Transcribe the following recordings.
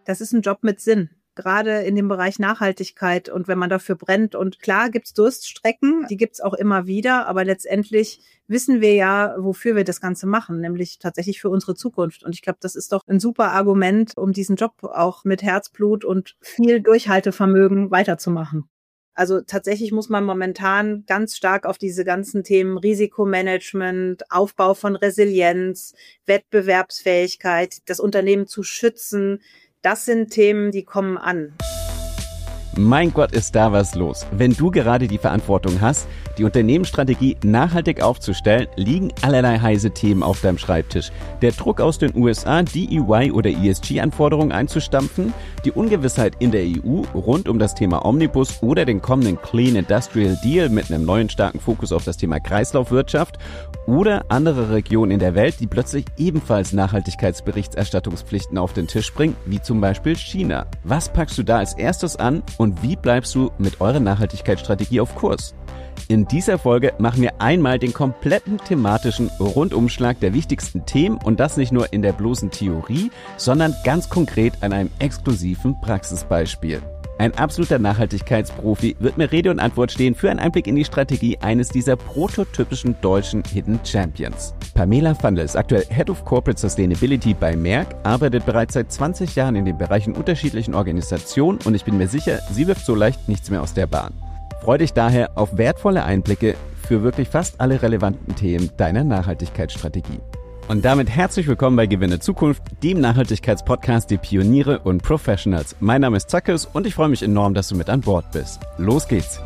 das ist ein Job mit Sinn. Gerade in dem Bereich Nachhaltigkeit und wenn man dafür brennt. Und klar gibt's Durststrecken, die gibt's auch immer wieder, aber letztendlich wissen wir ja, wofür wir das Ganze machen, nämlich tatsächlich für unsere Zukunft. Und ich glaube, das ist doch ein super Argument, um diesen Job auch mit Herzblut und viel Durchhaltevermögen weiterzumachen. Also tatsächlich muss man momentan ganz stark auf diese ganzen Themen Risikomanagement, Aufbau von Resilienz, Wettbewerbsfähigkeit, das Unternehmen zu schützen. Das sind Themen, die kommen an. Mein Gott, ist da was los. Wenn du gerade die Verantwortung hast, die Unternehmensstrategie nachhaltig aufzustellen, liegen allerlei heiße Themen auf deinem Schreibtisch. Der Druck aus den USA, DEI oder ESG-Anforderungen einzustampfen, die Ungewissheit in der EU rund um das Thema Omnibus oder den kommenden Clean Industrial Deal mit einem neuen starken Fokus auf das Thema Kreislaufwirtschaft oder andere Regionen in der Welt, die plötzlich ebenfalls Nachhaltigkeitsberichterstattungspflichten auf den Tisch bringen, wie zum Beispiel China. Was packst du da als erstes an und wie bleibst du mit eurer Nachhaltigkeitsstrategie auf Kurs? In dieser Folge machen wir einmal den kompletten thematischen Rundumschlag der wichtigsten Themen und das nicht nur in der bloßen Theorie, sondern ganz konkret an einem exklusiven Praxisbeispiel. Ein absoluter Nachhaltigkeitsprofi wird mir Rede und Antwort stehen für einen Einblick in die Strategie eines dieser prototypischen deutschen Hidden Champions. Pamela Vandl ist aktuell Head of Corporate Sustainability bei Merck, arbeitet bereits seit 20 Jahren in den Bereichen unterschiedlichen Organisationen und ich bin mir sicher, sie wirft so leicht nichts mehr aus der Bahn. Freu dich daher auf wertvolle Einblicke für wirklich fast alle relevanten Themen deiner Nachhaltigkeitsstrategie. Und damit herzlich willkommen bei Gewinne Zukunft, dem Nachhaltigkeitspodcast der Pioniere und Professionals. Mein Name ist Zackes und ich freue mich enorm, dass du mit an Bord bist. Los geht's!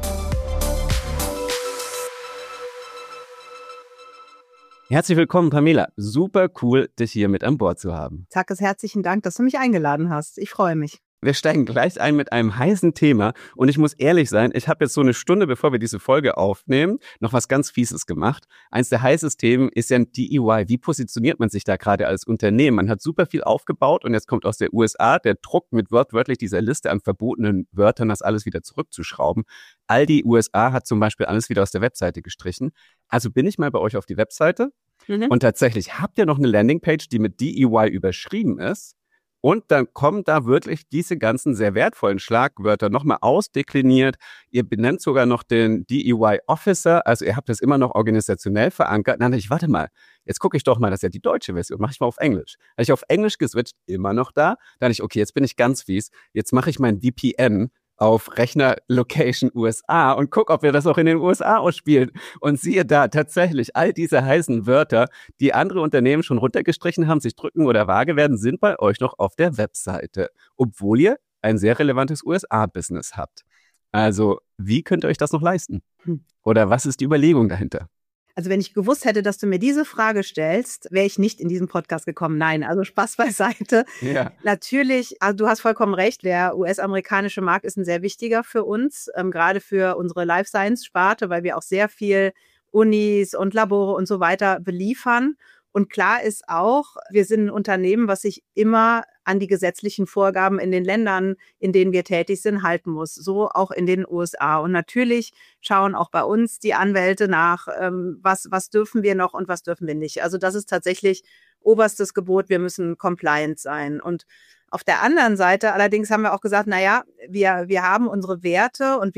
Herzlich willkommen, Pamela. Super cool, dich hier mit an Bord zu haben. Zackes, herzlichen Dank, dass du mich eingeladen hast. Ich freue mich. Wir steigen gleich ein mit einem heißen Thema und ich muss ehrlich sein, ich habe jetzt so eine Stunde, bevor wir diese Folge aufnehmen, noch was ganz Fieses gemacht. Eins der heißesten Themen ist ja DEI. Wie positioniert man sich da gerade als Unternehmen? Man hat super viel aufgebaut und jetzt kommt aus der USA der Druck mit wortwörtlich dieser Liste an verbotenen Wörtern, das alles wieder zurückzuschrauben. Aldi USA hat zum Beispiel alles wieder aus der Webseite gestrichen. Also bin ich mal bei euch auf die Webseite und tatsächlich habt ihr noch eine Landingpage, die mit DEI überschrieben ist. Und dann kommen da wirklich diese ganzen sehr wertvollen Schlagwörter nochmal ausdekliniert. Ihr benennt sogar noch den DEI Officer, also ihr habt das immer noch organisationell verankert. Dann dachte ich, warte mal, jetzt gucke ich doch mal, das ist ja die deutsche Version, mache ich mal auf Englisch. Habe ich auf Englisch geswitcht, immer noch da. Dann dachte ich, okay, jetzt bin ich ganz fies, jetzt mache ich mein VPN auf Rechner-Location USA und guck, ob wir das auch in den USA ausspielen. Und siehe da, tatsächlich, all diese heißen Wörter, die andere Unternehmen schon runtergestrichen haben, sich drücken oder vage werden, sind bei euch noch auf der Webseite, obwohl ihr ein sehr relevantes USA-Business habt. Also, wie könnt ihr euch das noch leisten? Oder was ist die Überlegung dahinter? Also wenn ich gewusst hätte, dass du mir diese Frage stellst, wäre ich nicht in diesen Podcast gekommen. Nein, also Spaß beiseite. Ja. Natürlich, also du hast vollkommen recht, der US-amerikanische Markt ist ein sehr wichtiger für uns, gerade für unsere Life Science-Sparte, weil wir auch sehr viel Unis und Labore und so weiter beliefern. Und klar ist auch, wir sind ein Unternehmen, was sich immer an die gesetzlichen Vorgaben in den Ländern, in denen wir tätig sind, halten muss. So auch in den USA. Und natürlich schauen auch bei uns die Anwälte nach, was dürfen wir noch und was dürfen wir nicht. Also das ist tatsächlich oberstes Gebot. Wir müssen compliant sein. Und auf der anderen Seite allerdings haben wir auch gesagt, naja, wir haben unsere Werte und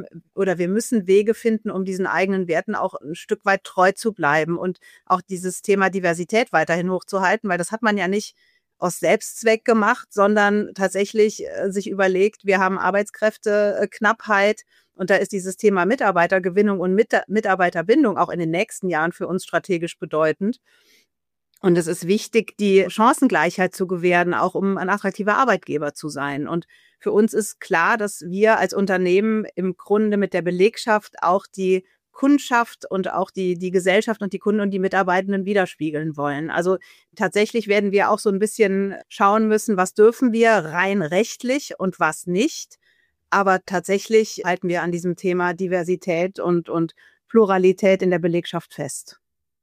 wir müssen Wege finden, um diesen eigenen Werten auch ein Stück weit treu zu bleiben und auch dieses Thema Diversität weiterhin hochzuhalten, weil das hat man ja nicht aus Selbstzweck gemacht, sondern tatsächlich sich überlegt, wir haben Arbeitskräfteknappheit und da ist dieses Thema Mitarbeitergewinnung und Mitarbeiterbindung auch in den nächsten Jahren für uns strategisch bedeutend. Und es ist wichtig, die Chancengleichheit zu gewähren, auch um ein attraktiver Arbeitgeber zu sein. Und für uns ist klar, dass wir als Unternehmen im Grunde mit der Belegschaft auch die Kundschaft und auch die Gesellschaft und die Kunden und die Mitarbeitenden widerspiegeln wollen. Also tatsächlich werden wir auch so ein bisschen schauen müssen, was dürfen wir rein rechtlich und was nicht. Aber tatsächlich halten wir an diesem Thema Diversität und Pluralität in der Belegschaft fest.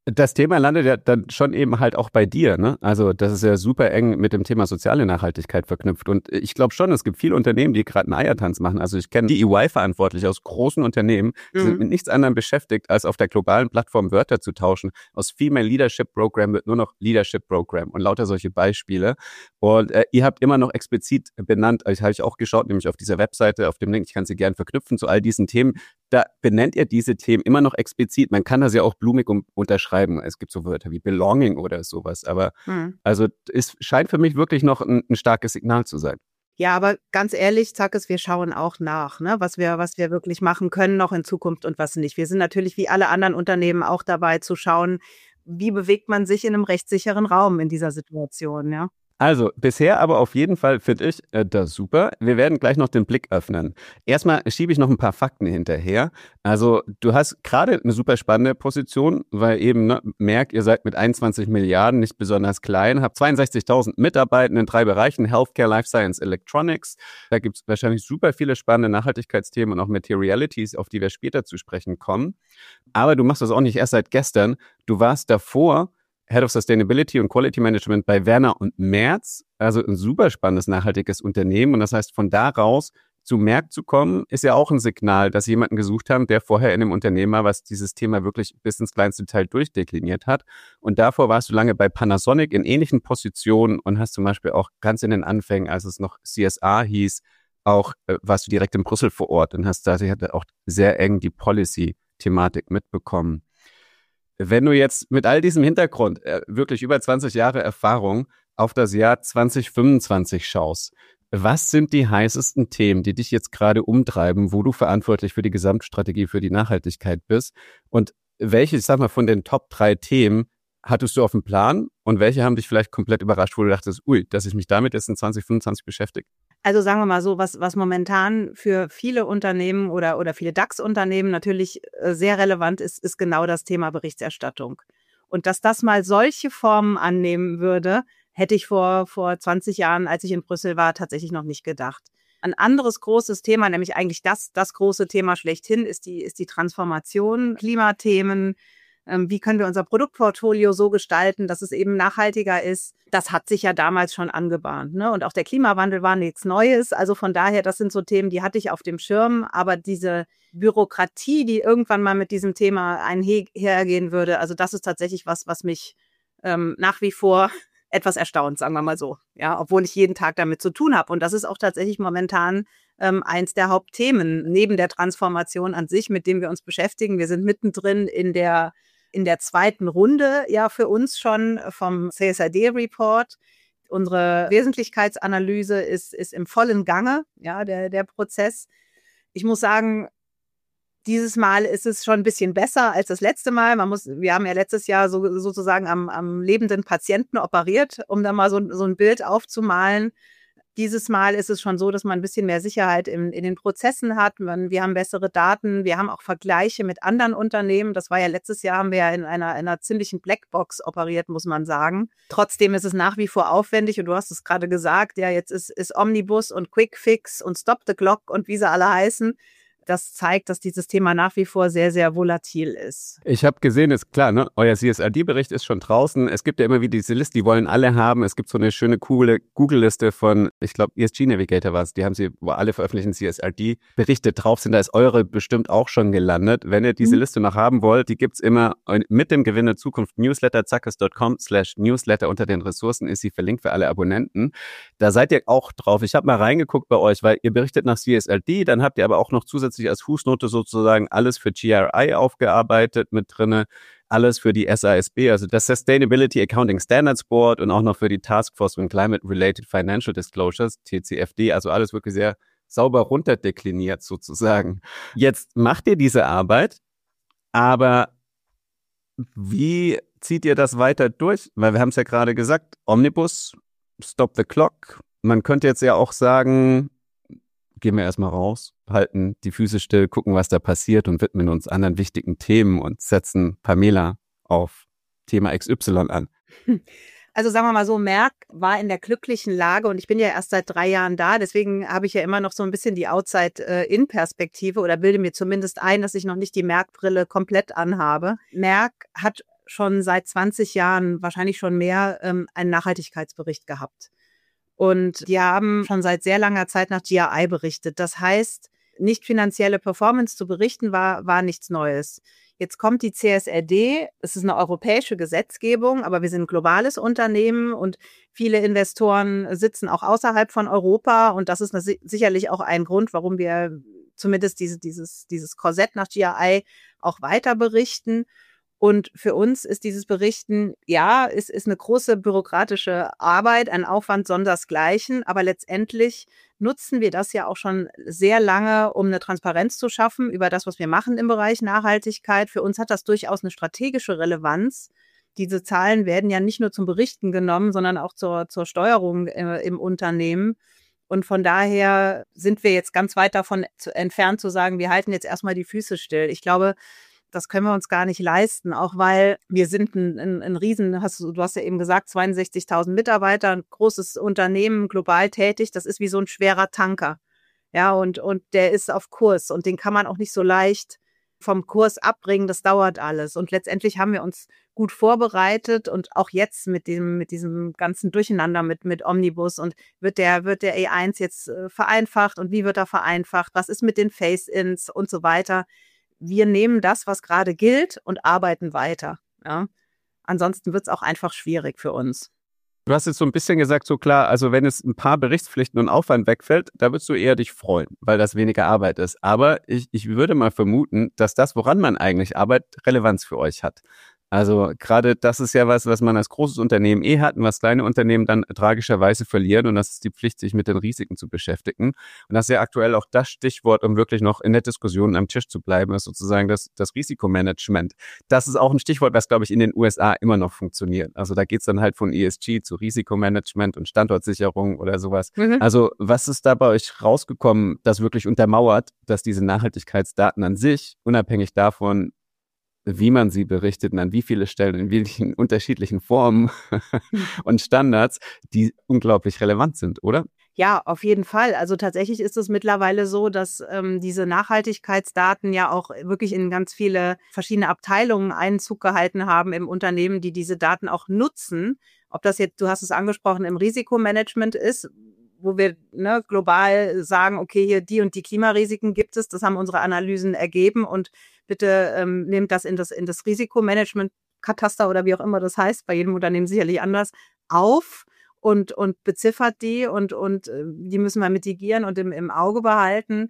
Das Thema landet ja dann schon eben halt auch bei dir, ne? Also das ist ja super eng mit dem Thema soziale Nachhaltigkeit verknüpft. Und ich glaube schon, es gibt viele Unternehmen, die gerade einen Eiertanz machen. Also ich kenne die EY-Verantwortliche aus großen Unternehmen, die sind mit nichts anderem beschäftigt, als auf der globalen Plattform Wörter zu tauschen. Aus Female Leadership Program wird nur noch Leadership Program und lauter solche Beispiele. Und ihr habt immer noch explizit benannt, das habe ich auch geschaut, nämlich auf dieser Webseite, auf dem Link, ich kann sie gern verknüpfen zu all diesen Themen. Da benennt ihr diese Themen immer noch explizit. Man kann das ja auch blumig unterschreiben. Es gibt so Wörter wie Belonging oder sowas. Aber also es scheint für mich wirklich noch ein starkes Signal zu sein. Ja, aber ganz ehrlich, Zackes, wir schauen auch nach, ne, was wir wirklich machen können noch in Zukunft und was nicht. Wir sind natürlich wie alle anderen Unternehmen auch dabei zu schauen, wie bewegt man sich in einem rechtssicheren Raum in dieser Situation, ja. Also, bisher aber auf jeden Fall finde ich das super. Wir werden gleich noch den Blick öffnen. Erstmal schiebe ich noch ein paar Fakten hinterher. Also, du hast gerade eine super spannende Position, weil eben, ne, Merck, ihr seid mit 21 Milliarden nicht besonders klein, habt 62.000 Mitarbeiter in 3 Bereichen, Healthcare, Life Science, Electronics. Da gibt es wahrscheinlich super viele spannende Nachhaltigkeitsthemen und auch Materialities, auf die wir später zu sprechen kommen. Aber du machst das auch nicht erst seit gestern. Du warst davor Head of Sustainability und Quality Management bei Werner und Merz, also ein super spannendes, nachhaltiges Unternehmen. Und das heißt, von da raus zu Merck zu kommen, ist ja auch ein Signal, dass sie jemanden gesucht haben, der vorher in einem Unternehmen war, was dieses Thema wirklich bis ins kleinste Teil durchdekliniert hat. Und davor warst du lange bei Panasonic in ähnlichen Positionen und hast zum Beispiel auch ganz in den Anfängen, als es noch CSR hieß, auch warst du direkt in Brüssel vor Ort und hast da auch sehr eng die Policy-Thematik mitbekommen. Wenn du jetzt mit all diesem Hintergrund, wirklich über 20 Jahre Erfahrung, auf das Jahr 2025 schaust, was sind die heißesten Themen, die dich jetzt gerade umtreiben, wo du verantwortlich für die Gesamtstrategie für die Nachhaltigkeit bist? Und welche, ich sag mal, von den Top 3 Themen hattest du auf dem Plan und welche haben dich vielleicht komplett überrascht, wo du dachtest, dass ich mich damit jetzt in 2025 beschäftige? Also sagen wir mal so, was momentan für viele Unternehmen oder viele DAX-Unternehmen natürlich sehr relevant ist genau das Thema Berichterstattung. Und dass das mal solche Formen annehmen würde, hätte ich vor 20 Jahren, als ich in Brüssel war, tatsächlich noch nicht gedacht. Ein anderes großes Thema, nämlich eigentlich das große Thema schlechthin, ist die Transformation, Klimathemen. Wie können wir unser Produktportfolio so gestalten, dass es eben nachhaltiger ist? Das hat sich ja damals schon angebahnt, ne? Und auch der Klimawandel war nichts Neues. Also von daher, das sind so Themen, die hatte ich auf dem Schirm. Aber diese Bürokratie, die irgendwann mal mit diesem Thema einhergehen würde, also das ist tatsächlich was mich nach wie vor etwas erstaunt, sagen wir mal so. Ja, obwohl ich jeden Tag damit zu tun habe. Und das ist auch tatsächlich momentan eins der Hauptthemen neben der Transformation an sich, mit dem wir uns beschäftigen. Wir sind mittendrin in der zweiten Runde, ja, für uns schon vom CSRD-Report. Unsere Wesentlichkeitsanalyse ist im vollen Gange, ja, der Prozess. Ich muss sagen, dieses Mal ist es schon ein bisschen besser als das letzte Mal. Wir haben ja letztes Jahr sozusagen am lebenden Patienten operiert, um da mal so ein Bild aufzumalen. Dieses Mal ist es schon so, dass man ein bisschen mehr Sicherheit in den Prozessen hat. Wir haben bessere Daten. Wir haben auch Vergleiche mit anderen Unternehmen. Das war ja letztes Jahr, haben wir ja in einer ziemlichen Blackbox operiert, muss man sagen. Trotzdem ist es nach wie vor aufwendig. Und du hast es gerade gesagt, ja, jetzt ist Omnibus und Quick Fix und Stop the Clock und wie sie alle heißen. Das zeigt, dass dieses Thema nach wie vor sehr, sehr volatil ist. Ich habe gesehen, ist klar, ne? Euer CSRD-Bericht ist schon draußen. Es gibt ja immer wieder diese Liste, die wollen alle haben. Es gibt so eine schöne, coole Google-Liste von, ich glaube, ESG Navigator war es. Die haben sie, wo alle veröffentlichten CSRD-Berichte drauf sind. Da ist eure bestimmt auch schon gelandet. Wenn ihr diese Liste noch haben wollt, die gibt's immer mit dem Gewinn der Zukunft Newsletter, zackes.com/Newsletter unter den Ressourcen ist sie verlinkt für alle Abonnenten. Da seid ihr auch drauf. Ich habe mal reingeguckt bei euch, weil ihr berichtet nach CSRD, dann habt ihr aber auch noch zusätzlich als Fußnote sozusagen alles für GRI aufgearbeitet mit drinne, alles für die SASB, also das Sustainability Accounting Standards Board und auch noch für die Task Force on Climate-Related Financial Disclosures, TCFD, also alles wirklich sehr sauber runterdekliniert sozusagen. Jetzt macht ihr diese Arbeit, aber wie zieht ihr das weiter durch? Weil wir haben es ja gerade gesagt, Omnibus, Stop the Clock. Man könnte jetzt ja auch sagen, gehen wir erstmal raus, halten die Füße still, gucken, was da passiert und widmen uns anderen wichtigen Themen und setzen Pamela auf Thema XY an. Also sagen wir mal so, Merck war in der glücklichen Lage und ich bin ja erst seit 3 Jahren da, deswegen habe ich ja immer noch so ein bisschen die Outside-In-Perspektive oder bilde mir zumindest ein, dass ich noch nicht die Merck-Brille komplett anhabe. Merck hat schon seit 20 Jahren, wahrscheinlich schon mehr, einen Nachhaltigkeitsbericht gehabt. Und die haben schon seit sehr langer Zeit nach GRI berichtet. Das heißt, nicht finanzielle Performance zu berichten war nichts Neues. Jetzt kommt die CSRD. Es ist eine europäische Gesetzgebung, aber wir sind ein globales Unternehmen und viele Investoren sitzen auch außerhalb von Europa. Und das ist sicherlich auch ein Grund, warum wir zumindest dieses Korsett nach GRI auch weiter berichten. Und für uns ist dieses Berichten, ja, ist eine große bürokratische Arbeit, ein Aufwand sondersgleichen, aber letztendlich nutzen wir das ja auch schon sehr lange, um eine Transparenz zu schaffen über das, was wir machen im Bereich Nachhaltigkeit. Für uns hat das durchaus eine strategische Relevanz. Diese Zahlen werden ja nicht nur zum Berichten genommen, sondern auch zur Steuerung im Unternehmen. Und von daher sind wir jetzt ganz weit davon entfernt zu sagen, wir halten jetzt erstmal die Füße still. Ich glaube, das können wir uns gar nicht leisten, auch weil wir sind ein Riesen, du hast ja eben gesagt, 62.000 Mitarbeiter, ein großes Unternehmen, global tätig, das ist wie so ein schwerer Tanker. Ja, und der ist auf Kurs und den kann man auch nicht so leicht vom Kurs abbringen, das dauert alles. Und letztendlich haben wir uns gut vorbereitet und auch jetzt mit diesem ganzen Durcheinander mit Omnibus und wird der E1 jetzt vereinfacht und wie wird er vereinfacht, was ist mit den Phase-ins und so weiter. Wir nehmen das, was gerade gilt und arbeiten weiter. Ja? Ansonsten wird es auch einfach schwierig für uns. Du hast jetzt so ein bisschen gesagt, so klar, also wenn es ein paar Berichtspflichten und Aufwand wegfällt, da würdest du eher dich freuen, weil das weniger Arbeit ist. Aber ich würde mal vermuten, dass das, woran man eigentlich arbeitet, Relevanz für euch hat. Also gerade das ist ja was man als großes Unternehmen hat und was kleine Unternehmen dann tragischerweise verlieren und das ist die Pflicht, sich mit den Risiken zu beschäftigen. Und das ist ja aktuell auch das Stichwort, um wirklich noch in der Diskussion am Tisch zu bleiben, ist sozusagen das Risikomanagement. Das ist auch ein Stichwort, was, glaube ich, in den USA immer noch funktioniert. Also da geht's dann halt von ESG zu Risikomanagement und Standortsicherung oder sowas. Mhm. Also was ist da bei euch rausgekommen, das wirklich untermauert, dass diese Nachhaltigkeitsdaten an sich, unabhängig davon, wie man sie berichtet und an wie viele Stellen, in welchen unterschiedlichen Formen und Standards, die unglaublich relevant sind, oder? Ja, auf jeden Fall. Also tatsächlich ist es mittlerweile so, dass diese Nachhaltigkeitsdaten ja auch wirklich in ganz viele verschiedene Abteilungen Einzug gehalten haben im Unternehmen, die diese Daten auch nutzen. Ob das jetzt, du hast es angesprochen, im Risikomanagement ist, wo wir global sagen, okay, hier die und die Klimarisiken gibt es, das haben unsere Analysen ergeben und bitte nehmt das in das Risikomanagement-Kataster oder wie auch immer das heißt, bei jedem Unternehmen sicherlich anders, auf und beziffert die und die müssen wir mitigieren und im Auge behalten.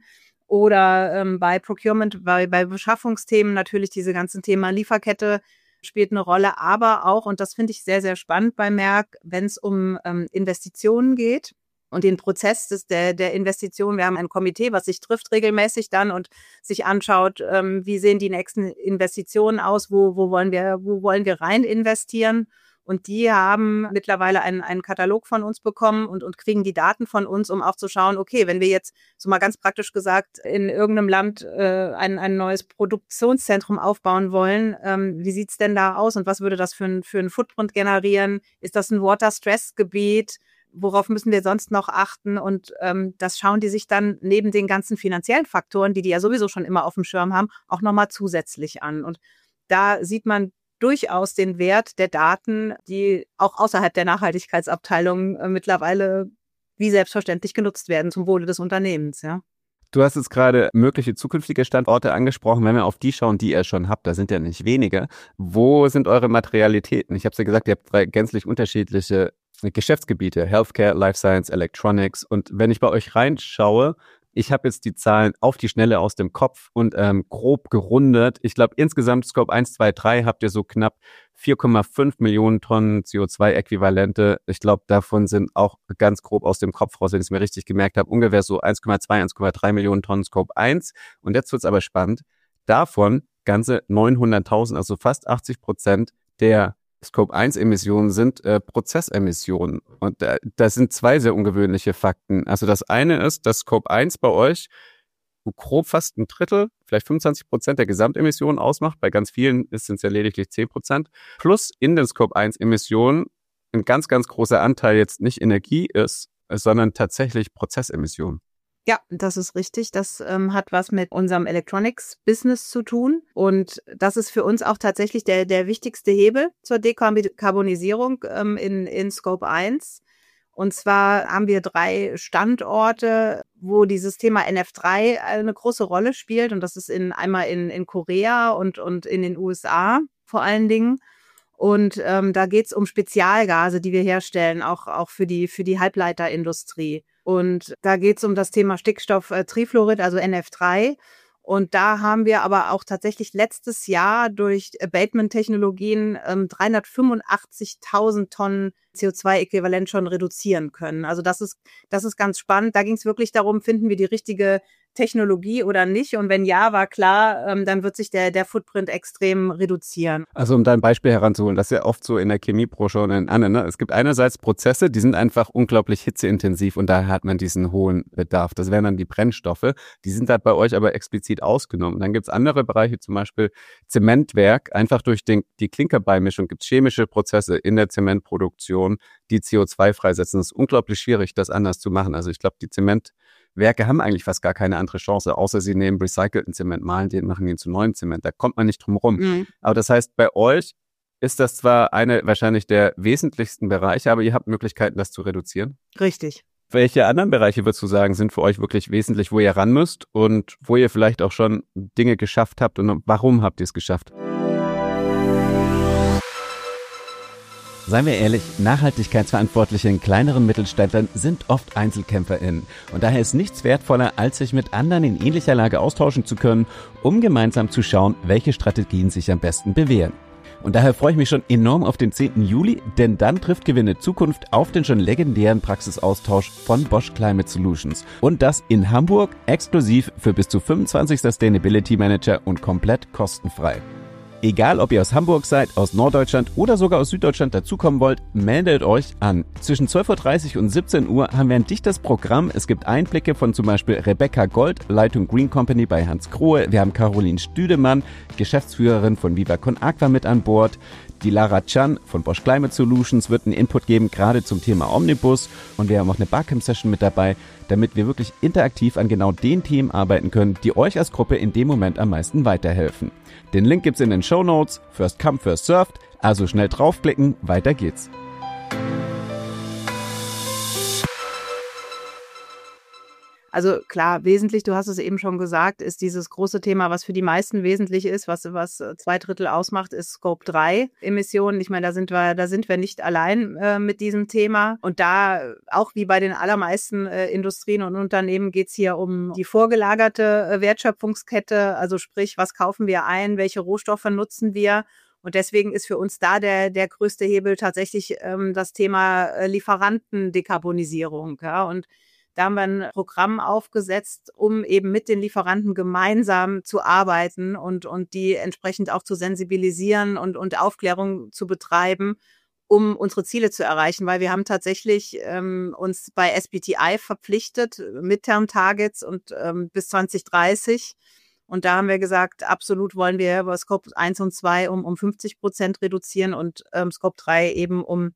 Oder bei Procurement, bei Beschaffungsthemen natürlich diese ganzen Themen Lieferkette spielt eine Rolle, aber auch, und das finde ich sehr, sehr spannend bei Merck, wenn es um Investitionen geht. Und den Prozess der Investition, wir haben ein Komitee, was sich trifft regelmäßig dann und sich anschaut, wie sehen die nächsten Investitionen aus, wo wollen wir rein investieren. Und die haben mittlerweile einen Katalog von uns bekommen und kriegen die Daten von uns, um auch zu schauen, okay, wenn wir jetzt, so mal ganz praktisch gesagt, in irgendeinem Land ein neues Produktionszentrum aufbauen wollen, wie sieht's denn da aus und was würde das für ein Footprint generieren? Ist das ein Water-Stress-Gebiet? Worauf müssen wir sonst noch achten? Und das schauen die sich dann neben den ganzen finanziellen Faktoren, die ja sowieso schon immer auf dem Schirm haben, auch nochmal zusätzlich an. Und da sieht man durchaus den Wert der Daten, die auch außerhalb der Nachhaltigkeitsabteilung mittlerweile wie selbstverständlich genutzt werden zum Wohle des Unternehmens, ja. Du hast jetzt gerade mögliche zukünftige Standorte angesprochen. Wenn wir auf die schauen, die ihr schon habt, da sind ja nicht wenige. Wo sind eure Materialitäten? Ich habe es ja gesagt, ihr habt 3 gänzlich unterschiedliche Geschäftsgebiete, Healthcare, Life Science, Electronics. Und wenn ich bei euch reinschaue, ich habe jetzt die Zahlen auf die Schnelle aus dem Kopf und grob gerundet. Ich glaube, insgesamt Scope 1, 2, 3 habt ihr so knapp 4,5 Millionen Tonnen CO2-Äquivalente. Ich glaube, davon sind auch ganz grob aus dem Kopf raus, wenn ich es mir richtig gemerkt habe, ungefähr so 1,2, 1,3 Millionen Tonnen Scope 1. Und jetzt wird es aber spannend. Davon ganze 900.000, also fast 80% der Scope 1 Emissionen sind Prozessemissionen. Und das sind 2 sehr ungewöhnliche Fakten. Also das eine ist, dass Scope 1 bei euch grob fast ein Drittel, vielleicht 25% der Gesamtemissionen ausmacht. Bei ganz vielen sind es ja lediglich 10%. Plus in den Scope 1 Emissionen ein ganz, ganz großer Anteil jetzt nicht Energie ist, sondern tatsächlich Prozessemissionen. Ja, das ist richtig. Das hat was mit unserem Electronics-Business zu tun. Und das ist für uns auch tatsächlich der wichtigste Hebel zur Dekarbonisierung in Scope 1. Und zwar haben wir 3 Standorte, wo dieses Thema NF3 eine große Rolle spielt. Und das ist einmal in Korea und in den USA vor allen Dingen. Und da geht's um Spezialgase, die wir herstellen, auch für die Halbleiterindustrie. Und da geht's um das Thema Stickstofftrifluorid, also NF3. Und da haben wir aber auch tatsächlich letztes Jahr durch Abatement-Technologien 385.000 Tonnen CO2-Äquivalent schon reduzieren können. Also das ist ganz spannend. Da ging es wirklich darum, finden wir die richtige Technologie oder nicht? Und wenn ja, war klar, dann wird sich der Footprint extrem reduzieren. Also um da ein Beispiel heranzuholen, das ist ja oft so in der Chemiebranche und in anderen. Ne? Es gibt einerseits Prozesse, die sind einfach unglaublich hitzeintensiv und daher hat man diesen hohen Bedarf. Das wären dann die Brennstoffe. Die sind da bei euch aber explizit ausgenommen. Dann gibt es andere Bereiche, zum Beispiel Zementwerk. Einfach durch die Klinkerbeimischung gibt es chemische Prozesse in der Zementproduktion, die CO2 freisetzen. Es ist unglaublich schwierig, das anders zu machen. Also ich glaube, die Zementwerke haben eigentlich fast gar keine andere Chance, außer sie nehmen recycelten Zement, mahlen den, machen ihn zu neuem Zement. Da kommt man nicht drum rum. Mhm. Aber das heißt, bei euch ist das zwar wahrscheinlich der wesentlichsten Bereiche, aber ihr habt Möglichkeiten, das zu reduzieren? Richtig. Welche anderen Bereiche, würdest du sagen, sind für euch wirklich wesentlich, wo ihr ran müsst und wo ihr vielleicht auch schon Dinge geschafft habt und warum habt ihr es geschafft? Seien wir ehrlich, Nachhaltigkeitsverantwortliche in kleineren Mittelständlern sind oft EinzelkämpferInnen. Und daher ist nichts wertvoller, als sich mit anderen in ähnlicher Lage austauschen zu können, um gemeinsam zu schauen, welche Strategien sich am besten bewähren. Und daher freue ich mich schon enorm auf den 10. Juli, denn dann trifft Gewinne Zukunft auf den schon legendären Praxisaustausch von Bosch Climate Solutions. Und das in Hamburg, exklusiv für bis zu 25 Sustainability Manager und komplett kostenfrei. Egal, ob ihr aus Hamburg seid, aus Norddeutschland oder sogar aus Süddeutschland dazukommen wollt, meldet euch an. Zwischen 12.30 Uhr und 17 Uhr haben wir ein dichtes Programm. Es gibt Einblicke von zum Beispiel Rebecca Gold, Leitung Green Company bei Hans Krohe. Wir haben Caroline Stüdemann, Geschäftsführerin von Viva Con Aqua mit an Bord. Die Lara Chan von Bosch Climate Solutions wird einen Input geben, gerade zum Thema Omnibus. Und wir haben auch eine Barcamp-Session mit dabei, damit wir wirklich interaktiv an genau den Themen arbeiten können, die euch als Gruppe in dem Moment am meisten weiterhelfen. Den Link gibt's in den Shownotes. First come, first served. Also schnell draufklicken, weiter geht's. Also klar, wesentlich, du hast es eben schon gesagt, ist dieses große Thema, was für die meisten wesentlich ist, was 2/3 ausmacht, ist Scope 3 Emissionen. Ich meine, da sind wir nicht allein mit diesem Thema. Und da, auch wie bei den allermeisten Industrien und Unternehmen, geht's hier um die vorgelagerte Wertschöpfungskette. Also sprich, was kaufen wir ein, welche Rohstoffe nutzen wir? Und deswegen ist für uns da der größte Hebel tatsächlich das Thema Lieferantendekarbonisierung. Ja? Und da haben wir ein Programm aufgesetzt, um eben mit den Lieferanten gemeinsam zu arbeiten und die entsprechend auch zu sensibilisieren und Aufklärung zu betreiben, um unsere Ziele zu erreichen. Weil wir haben tatsächlich uns bei SBTI verpflichtet, Midterm Targets und bis 2030. Und da haben wir gesagt, absolut wollen wir über Scope 1 und 2 um 50% reduzieren und Scope 3 eben um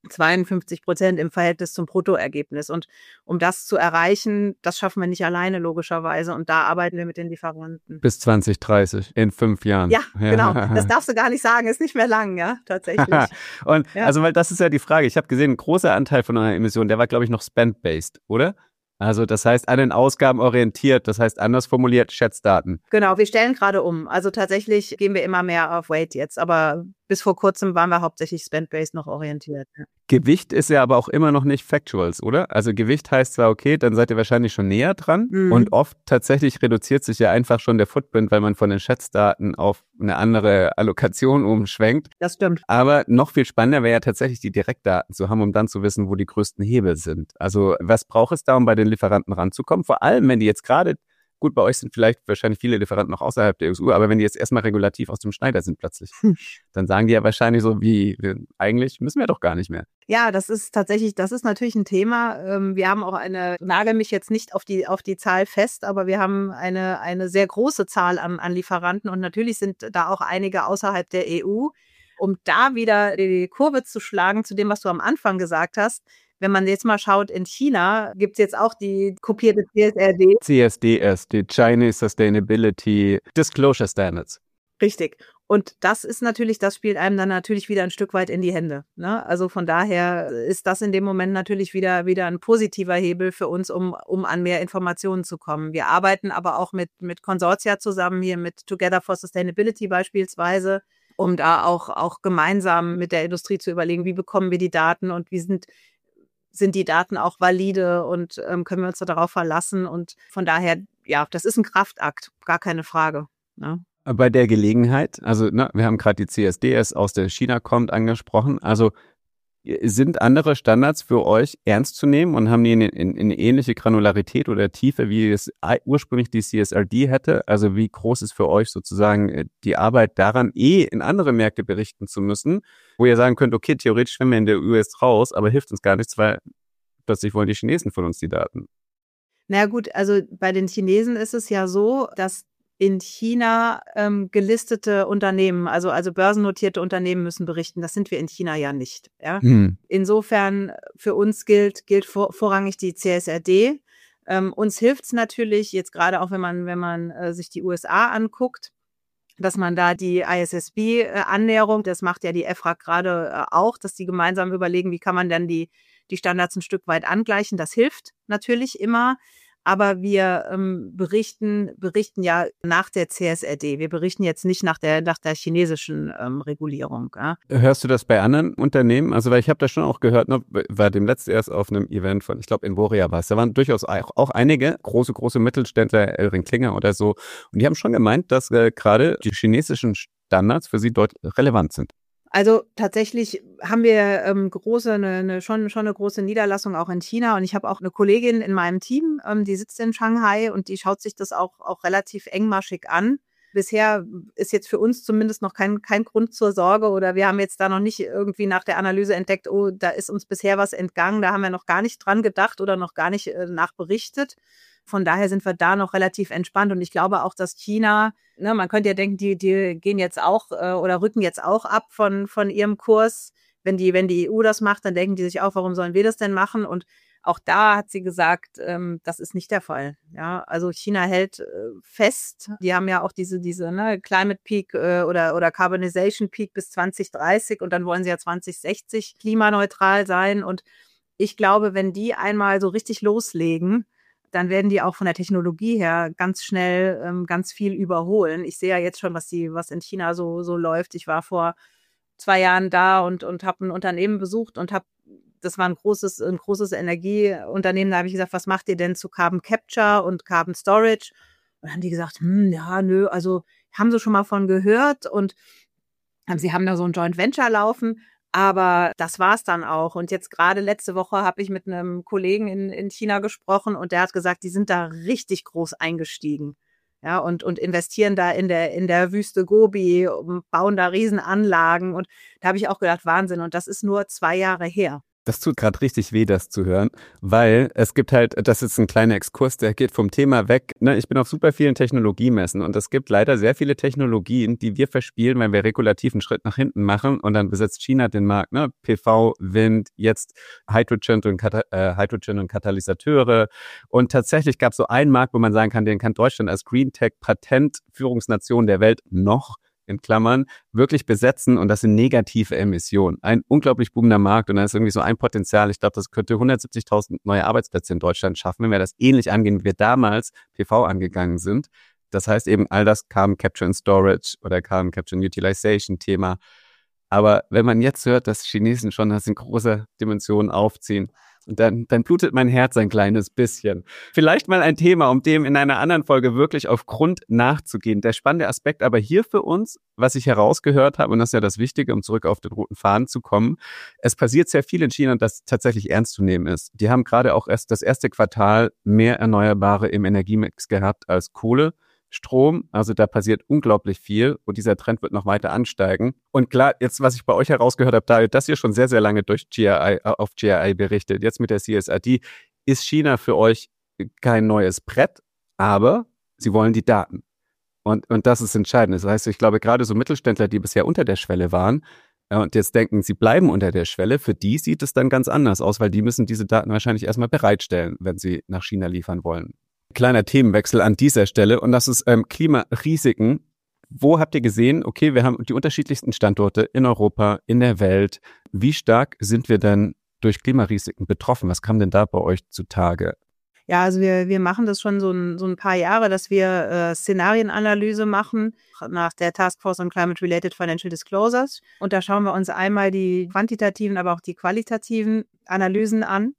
52% im Verhältnis zum Bruttoergebnis. Und um das zu erreichen, das schaffen wir nicht alleine, logischerweise. Und da arbeiten wir mit den Lieferanten. Bis 2030, in 5 Jahren. Ja, genau. Das darfst du gar nicht sagen, ist nicht mehr lang, ja, tatsächlich. Und ja. Also, weil das ist ja die Frage. Ich habe gesehen, ein großer Anteil von eurer Emission, der war, glaube ich, noch spend-based, oder? Also das heißt an den Ausgaben orientiert, das heißt anders formuliert, Schätzdaten. Genau, wir stellen gerade um. Also tatsächlich gehen wir immer mehr auf Weight jetzt, aber bis vor kurzem waren wir hauptsächlich Spend-Based noch orientiert. Ja. Gewicht ist ja aber auch immer noch nicht Factuals, oder? Also Gewicht heißt zwar, okay, dann seid ihr wahrscheinlich schon näher dran und oft tatsächlich reduziert sich ja einfach schon der Footprint, weil man von den Schätzdaten auf eine andere Allokation umschwenkt. Das stimmt. Aber noch viel spannender wäre ja tatsächlich die Direktdaten zu haben, um dann zu wissen, wo die größten Hebel sind. Also was braucht es da, um bei den Lieferanten ranzukommen? Vor allem, wenn die jetzt gerade, gut, bei euch sind vielleicht wahrscheinlich viele Lieferanten noch außerhalb der EU, aber wenn die jetzt erstmal regulativ aus dem Schneider sind plötzlich, dann sagen die ja wahrscheinlich so, wie, eigentlich müssen wir doch gar nicht mehr. Ja, das ist natürlich ein Thema. Wir haben auch nagel mich jetzt nicht auf die Zahl fest, aber wir haben eine sehr große Zahl an Lieferanten und natürlich sind da auch einige außerhalb der EU. Um da wieder die Kurve zu schlagen zu dem, was du am Anfang gesagt hast, Wenn man jetzt mal schaut, in China gibt es jetzt auch die kopierte CSRD. CSDS, die Chinese Sustainability Disclosure Standards. Richtig. Und das spielt einem dann natürlich wieder ein Stück weit in die Hände. Ne? Also von daher ist das in dem Moment natürlich wieder ein positiver Hebel für uns, um an mehr Informationen zu kommen. Wir arbeiten aber auch mit Konsortia zusammen, hier mit Together for Sustainability beispielsweise, um da auch gemeinsam mit der Industrie zu überlegen, wie bekommen wir die Daten und wie sind die Daten auch valide und können wir uns da darauf verlassen. Und von daher, ja, das ist ein Kraftakt, gar keine Frage. Ne? Bei der Gelegenheit, also wir haben gerade die CSDS aus der China kommt angesprochen, also sind andere Standards für euch ernst zu nehmen und haben die eine ähnliche Granularität oder Tiefe, wie es ursprünglich die CSRD hätte? Also wie groß ist für euch sozusagen die Arbeit daran, in andere Märkte berichten zu müssen, wo ihr sagen könnt, okay, theoretisch schwimmen wir in der US raus, aber hilft uns gar nichts, weil plötzlich wollen die Chinesen von uns die Daten. Na gut, also bei den Chinesen ist es ja so, dass in China gelistete Unternehmen, also börsennotierte Unternehmen müssen berichten. Das sind wir in China ja nicht. Ja? Insofern für uns gilt vorrangig die CSRD. Uns hilft es natürlich, jetzt gerade auch wenn man sich die USA anguckt, dass man da die ISSB-Annäherung, das macht ja die EFRAG gerade auch, dass die gemeinsam überlegen, wie kann man dann die Standards ein Stück weit angleichen. Das hilft natürlich immer. Aber wir berichten ja nach der CSRD. Wir berichten jetzt nicht nach der chinesischen Regulierung. Ja. Hörst du das bei anderen Unternehmen? Also, weil ich habe das schon auch gehört, war dem letzten erst auf einem Event von, ich glaube, Envoria war es. Da waren durchaus auch einige große Mittelständler, Elring Klinger oder so. Und die haben schon gemeint, dass gerade die chinesischen Standards für sie deutlich relevant sind. Also tatsächlich haben wir schon eine große Niederlassung auch in China und ich habe auch eine Kollegin in meinem Team, die sitzt in Shanghai und die schaut sich das auch relativ engmaschig an. Bisher ist jetzt für uns zumindest noch kein Grund zur Sorge oder wir haben jetzt da noch nicht irgendwie nach der Analyse entdeckt, oh, da ist uns bisher was entgangen, da haben wir noch gar nicht dran gedacht oder noch gar nicht nachberichtet. Von daher sind wir da noch relativ entspannt und ich glaube auch, dass China, man könnte ja denken, die gehen jetzt auch oder rücken jetzt auch ab von ihrem Kurs. Wenn die EU das macht, dann denken die sich auch, warum sollen wir das denn machen? Und auch da hat sie gesagt, das ist nicht der Fall. Ja, also China hält fest. Die haben ja auch diese Climate Peak oder Carbonization Peak bis 2030 und dann wollen sie ja 2060 klimaneutral sein. Und ich glaube, wenn die einmal so richtig loslegen, dann werden die auch von der Technologie her ganz schnell ganz viel überholen. Ich sehe ja jetzt schon, was in China so läuft. Ich war vor 2 Jahren da und habe ein Unternehmen besucht und das war ein großes Energieunternehmen. Da habe ich gesagt, was macht ihr denn zu Carbon Capture und Carbon Storage? Und dann haben die gesagt, ja, nö, also haben sie schon mal von gehört und sie haben da so ein Joint Venture laufen. Aber das war's dann auch. Und jetzt gerade letzte Woche habe ich mit einem Kollegen in China gesprochen und der hat gesagt, die sind da richtig groß eingestiegen. Ja, und investieren da in der Wüste Gobi, bauen da Riesenanlagen. Und da habe ich auch gedacht, Wahnsinn. Und das ist nur 2 Jahre her. Das tut gerade richtig weh, das zu hören, weil es gibt halt, das ist ein kleiner Exkurs, der geht vom Thema weg. Ich bin auf super vielen Technologiemessen und es gibt leider sehr viele Technologien, die wir verspielen, weil wir regulativ einen Schritt nach hinten machen und dann besetzt China den Markt, PV, Wind, jetzt Hydrogen und Katalysateure. Und tatsächlich gab es so einen Markt, wo man sagen kann, den kann Deutschland als Green Tech Patentführungsnation der Welt noch in Klammern, wirklich besetzen und das sind negative Emissionen. Ein unglaublich boomender Markt und da ist irgendwie so ein Potenzial. Ich glaube, das könnte 170.000 neue Arbeitsplätze in Deutschland schaffen, wenn wir das ähnlich angehen, wie wir damals PV angegangen sind. Das heißt eben all das Carbon Capture and Storage oder Carbon Capture and Utilization Thema. Aber wenn man jetzt hört, dass Chinesen schon das in großer Dimension aufziehen, und dann blutet mein Herz ein kleines bisschen. Vielleicht mal ein Thema, um dem in einer anderen Folge wirklich auf Grund nachzugehen. Der spannende Aspekt aber hier für uns, was ich herausgehört habe, und das ist ja das Wichtige, um zurück auf den roten Faden zu kommen, es passiert sehr viel in China, das tatsächlich ernst zu nehmen ist. Die haben gerade auch erst das erste Quartal mehr Erneuerbare im Energiemix gehabt als Kohle. Strom, also da passiert unglaublich viel und dieser Trend wird noch weiter ansteigen. Und klar, jetzt, was ich bei euch herausgehört habe, Dario, dass ihr schon sehr, sehr lange auf GRI berichtet, jetzt mit der CSRD, ist China für euch kein neues Brett, aber sie wollen die Daten. Und das ist entscheidend. Das heißt, ich glaube, gerade so Mittelständler, die bisher unter der Schwelle waren, und jetzt denken, sie bleiben unter der Schwelle, für die sieht es dann ganz anders aus, weil die müssen diese Daten wahrscheinlich erstmal bereitstellen, wenn sie nach China liefern wollen. Kleiner Themenwechsel an dieser Stelle und das ist Klimarisiken. Wo habt ihr gesehen, okay, wir haben die unterschiedlichsten Standorte in Europa, in der Welt. Wie stark sind wir denn durch Klimarisiken betroffen? Was kam denn da bei euch zutage? Ja, also wir machen das schon so ein paar Jahre, dass wir Szenarienanalyse machen nach der Task Force on Climate-Related Financial Disclosures. Und da schauen wir uns einmal die quantitativen, aber auch die qualitativen Analysen an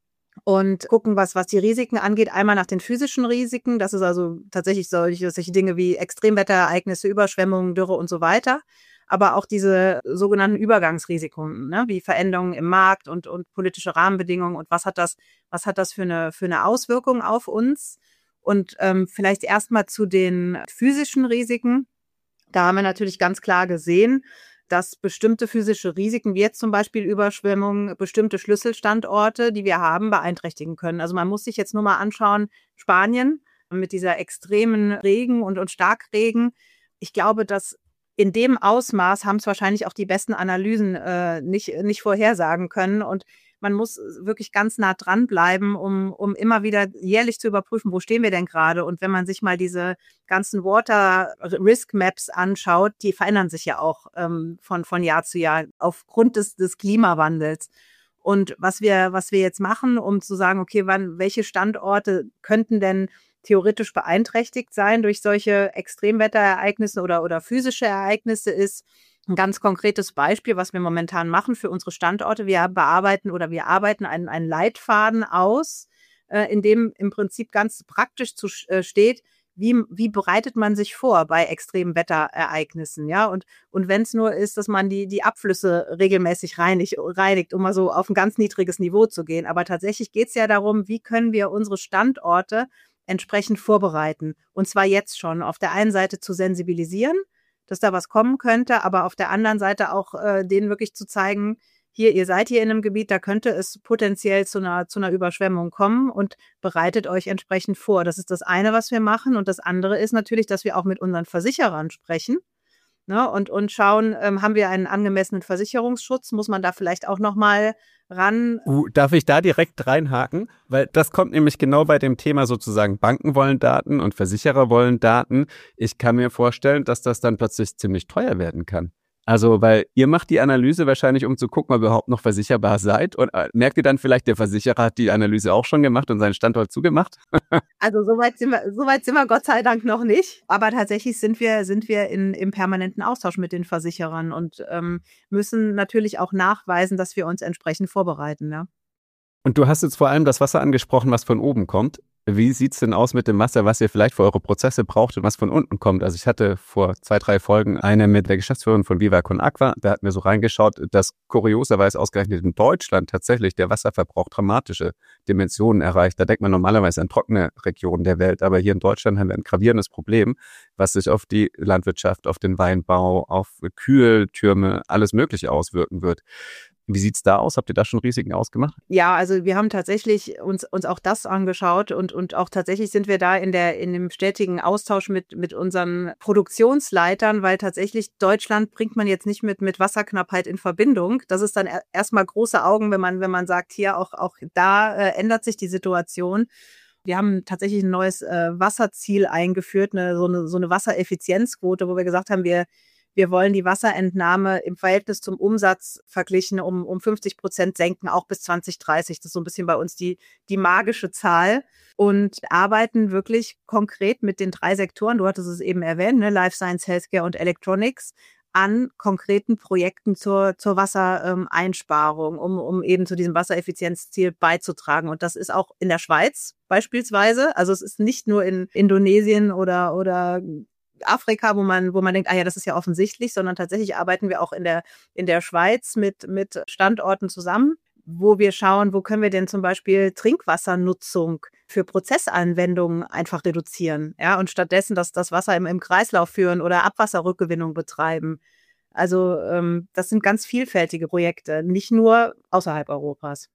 und gucken, was die Risiken angeht. Einmal nach den physischen Risiken. Das ist also tatsächlich solche Dinge wie Extremwetterereignisse, Überschwemmungen, Dürre und so weiter. Aber auch diese sogenannten Übergangsrisiken, ne, wie Veränderungen im Markt und politische Rahmenbedingungen und was hat das für eine Auswirkung auf uns? Und vielleicht erstmal zu den physischen Risiken. Da haben wir natürlich ganz klar gesehen, dass bestimmte physische Risiken, wie jetzt zum Beispiel Überschwemmungen, bestimmte Schlüsselstandorte, die wir haben, beeinträchtigen können. Also man muss sich jetzt nur mal anschauen, Spanien mit dieser extremen Regen und Starkregen. Ich glaube, dass in dem Ausmaß haben es wahrscheinlich auch die besten Analysen nicht vorhersagen können. Und man muss wirklich ganz nah dranbleiben, um immer wieder jährlich zu überprüfen, wo stehen wir denn gerade. Und wenn man sich mal diese ganzen Water Risk Maps anschaut, die verändern sich ja auch von Jahr zu Jahr aufgrund des Klimawandels. Und was wir jetzt machen, um zu sagen, okay, welche Standorte könnten denn theoretisch beeinträchtigt sein durch solche Extremwetterereignisse oder physische Ereignisse, ist ein ganz konkretes Beispiel, was wir momentan machen für unsere Standorte. Wir arbeiten einen Leitfaden aus, in dem im Prinzip ganz praktisch steht, wie bereitet man sich vor bei extremen Wetterereignissen, ja? Und wenn es nur ist, dass man die Abflüsse regelmäßig reinigt, um mal so auf ein ganz niedriges Niveau zu gehen. Aber tatsächlich geht es ja darum, wie können wir unsere Standorte entsprechend vorbereiten. Und zwar jetzt schon. Auf der einen Seite zu sensibilisieren, dass da was kommen könnte, aber auf der anderen Seite auch denen wirklich zu zeigen, ihr seid hier in einem Gebiet, da könnte es potenziell zu einer Überschwemmung kommen und bereitet euch entsprechend vor. Das ist das eine, was wir machen. Und das andere ist natürlich, dass wir auch mit unseren Versicherern sprechen, ne, und schauen, haben wir einen angemessenen Versicherungsschutz? Muss man da vielleicht auch nochmal ran? Darf ich da direkt reinhaken? Weil das kommt nämlich genau bei dem Thema sozusagen, Banken wollen Daten und Versicherer wollen Daten. Ich kann mir vorstellen, dass das dann plötzlich ziemlich teuer werden kann. Also, weil ihr macht die Analyse wahrscheinlich, um zu gucken, ob ihr überhaupt noch versicherbar seid. Und merkt ihr dann vielleicht, der Versicherer hat die Analyse auch schon gemacht und seinen Standort zugemacht? Also soweit sind wir Gott sei Dank noch nicht. Aber tatsächlich sind wir im permanenten Austausch mit den Versicherern und müssen natürlich auch nachweisen, dass wir uns entsprechend vorbereiten. Ja. Und du hast jetzt vor allem das Wasser angesprochen, was von oben kommt. Wie sieht's denn aus mit dem Wasser, was ihr vielleicht für eure Prozesse braucht und was von unten kommt? Also ich hatte vor 2-3 Folgen eine mit der Geschäftsführerin von Viva Con Aqua. Da hatten wir so reingeschaut, dass kurioserweise ausgerechnet in Deutschland tatsächlich der Wasserverbrauch dramatische Dimensionen erreicht. Da denkt man normalerweise an trockene Regionen der Welt. Aber hier in Deutschland haben wir ein gravierendes Problem, was sich auf die Landwirtschaft, auf den Weinbau, auf Kühltürme, alles Mögliche auswirken wird. Wie sieht's da aus? Habt ihr da schon Risiken ausgemacht? Ja, also wir haben tatsächlich uns auch das angeschaut und auch tatsächlich sind wir da in dem stetigen Austausch mit unseren Produktionsleitern, weil tatsächlich Deutschland bringt man jetzt nicht mit Wasserknappheit in Verbindung. Das ist dann erstmal große Augen, wenn man sagt, hier auch da ändert sich die Situation. Wir haben tatsächlich ein neues Wasserziel eingeführt, so eine Wassereffizienzquote, wo wir gesagt haben, wir wollen die Wasserentnahme im Verhältnis zum Umsatz verglichen um 50% senken, auch bis 2030. Das ist so ein bisschen bei uns die magische Zahl. Und arbeiten wirklich konkret mit den 3 Sektoren, du hattest es eben erwähnt, ne, Life Science, Healthcare und Electronics, an konkreten Projekten zur Wassereinsparung, um eben zu diesem Wassereffizienzziel beizutragen. Und das ist auch in der Schweiz beispielsweise. Also es ist nicht nur in Indonesien oder Afrika, wo man denkt, ja, das ist ja offensichtlich, sondern tatsächlich arbeiten wir auch in der Schweiz mit Standorten zusammen, wo wir schauen, wo können wir denn zum Beispiel Trinkwassernutzung für Prozessanwendungen einfach reduzieren, ja, und stattdessen das Wasser im Kreislauf führen oder Abwasserrückgewinnung betreiben. Also das sind ganz vielfältige Projekte, nicht nur außerhalb Europas.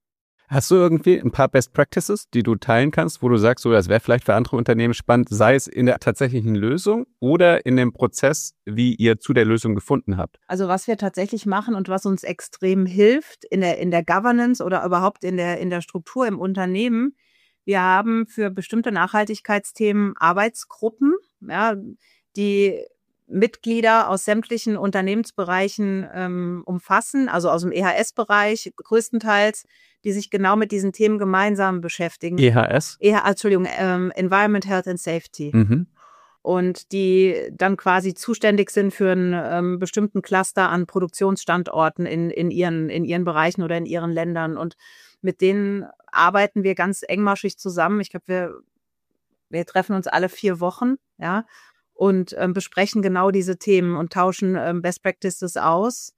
Hast du irgendwie ein paar Best Practices, die du teilen kannst, wo du sagst, so, das wäre vielleicht für andere Unternehmen spannend, sei es in der tatsächlichen Lösung oder in dem Prozess, wie ihr zu der Lösung gefunden habt? Also was wir tatsächlich machen und was uns extrem hilft in der Governance oder überhaupt in der Struktur im Unternehmen, wir haben für bestimmte Nachhaltigkeitsthemen Arbeitsgruppen, ja, die Mitglieder aus sämtlichen Unternehmensbereichen umfassen, also aus dem EHS-Bereich größtenteils, die sich genau mit diesen Themen gemeinsam beschäftigen. EHS? Environment, Health and Safety. Mhm. Und die dann quasi zuständig sind für einen bestimmten Cluster an Produktionsstandorten in ihren Bereichen oder in ihren Ländern. Und mit denen arbeiten wir ganz engmaschig zusammen. Ich glaube, wir treffen uns alle 4 Wochen, ja, und besprechen genau diese Themen und tauschen Best Practices aus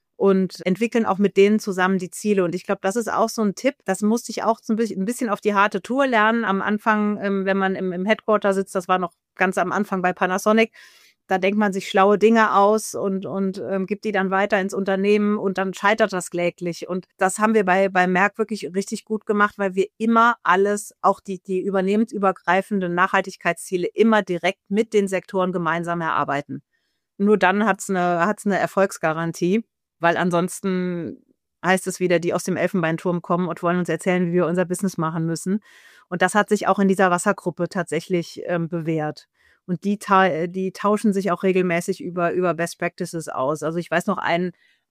und entwickeln auch mit denen zusammen die Ziele. Und ich glaube, das ist auch so ein Tipp, das musste ich auch so ein bisschen auf die harte Tour lernen. Am Anfang, wenn man im Headquarter sitzt, das war noch ganz am Anfang bei Panasonic, da denkt man sich schlaue Dinge aus und gibt die dann weiter ins Unternehmen und dann scheitert das kläglich. Und das haben wir bei Merck wirklich richtig gut gemacht, weil wir immer alles, auch die übernehmensübergreifenden Nachhaltigkeitsziele, immer direkt mit den Sektoren gemeinsam erarbeiten. Nur dann hat's eine Erfolgsgarantie, weil ansonsten heißt es wieder, die aus dem Elfenbeinturm kommen und wollen uns erzählen, wie wir unser Business machen müssen. Und das hat sich auch in dieser Wassergruppe tatsächlich bewährt. Und die tauschen sich auch regelmäßig über Best Practices aus. Also ich weiß noch, ein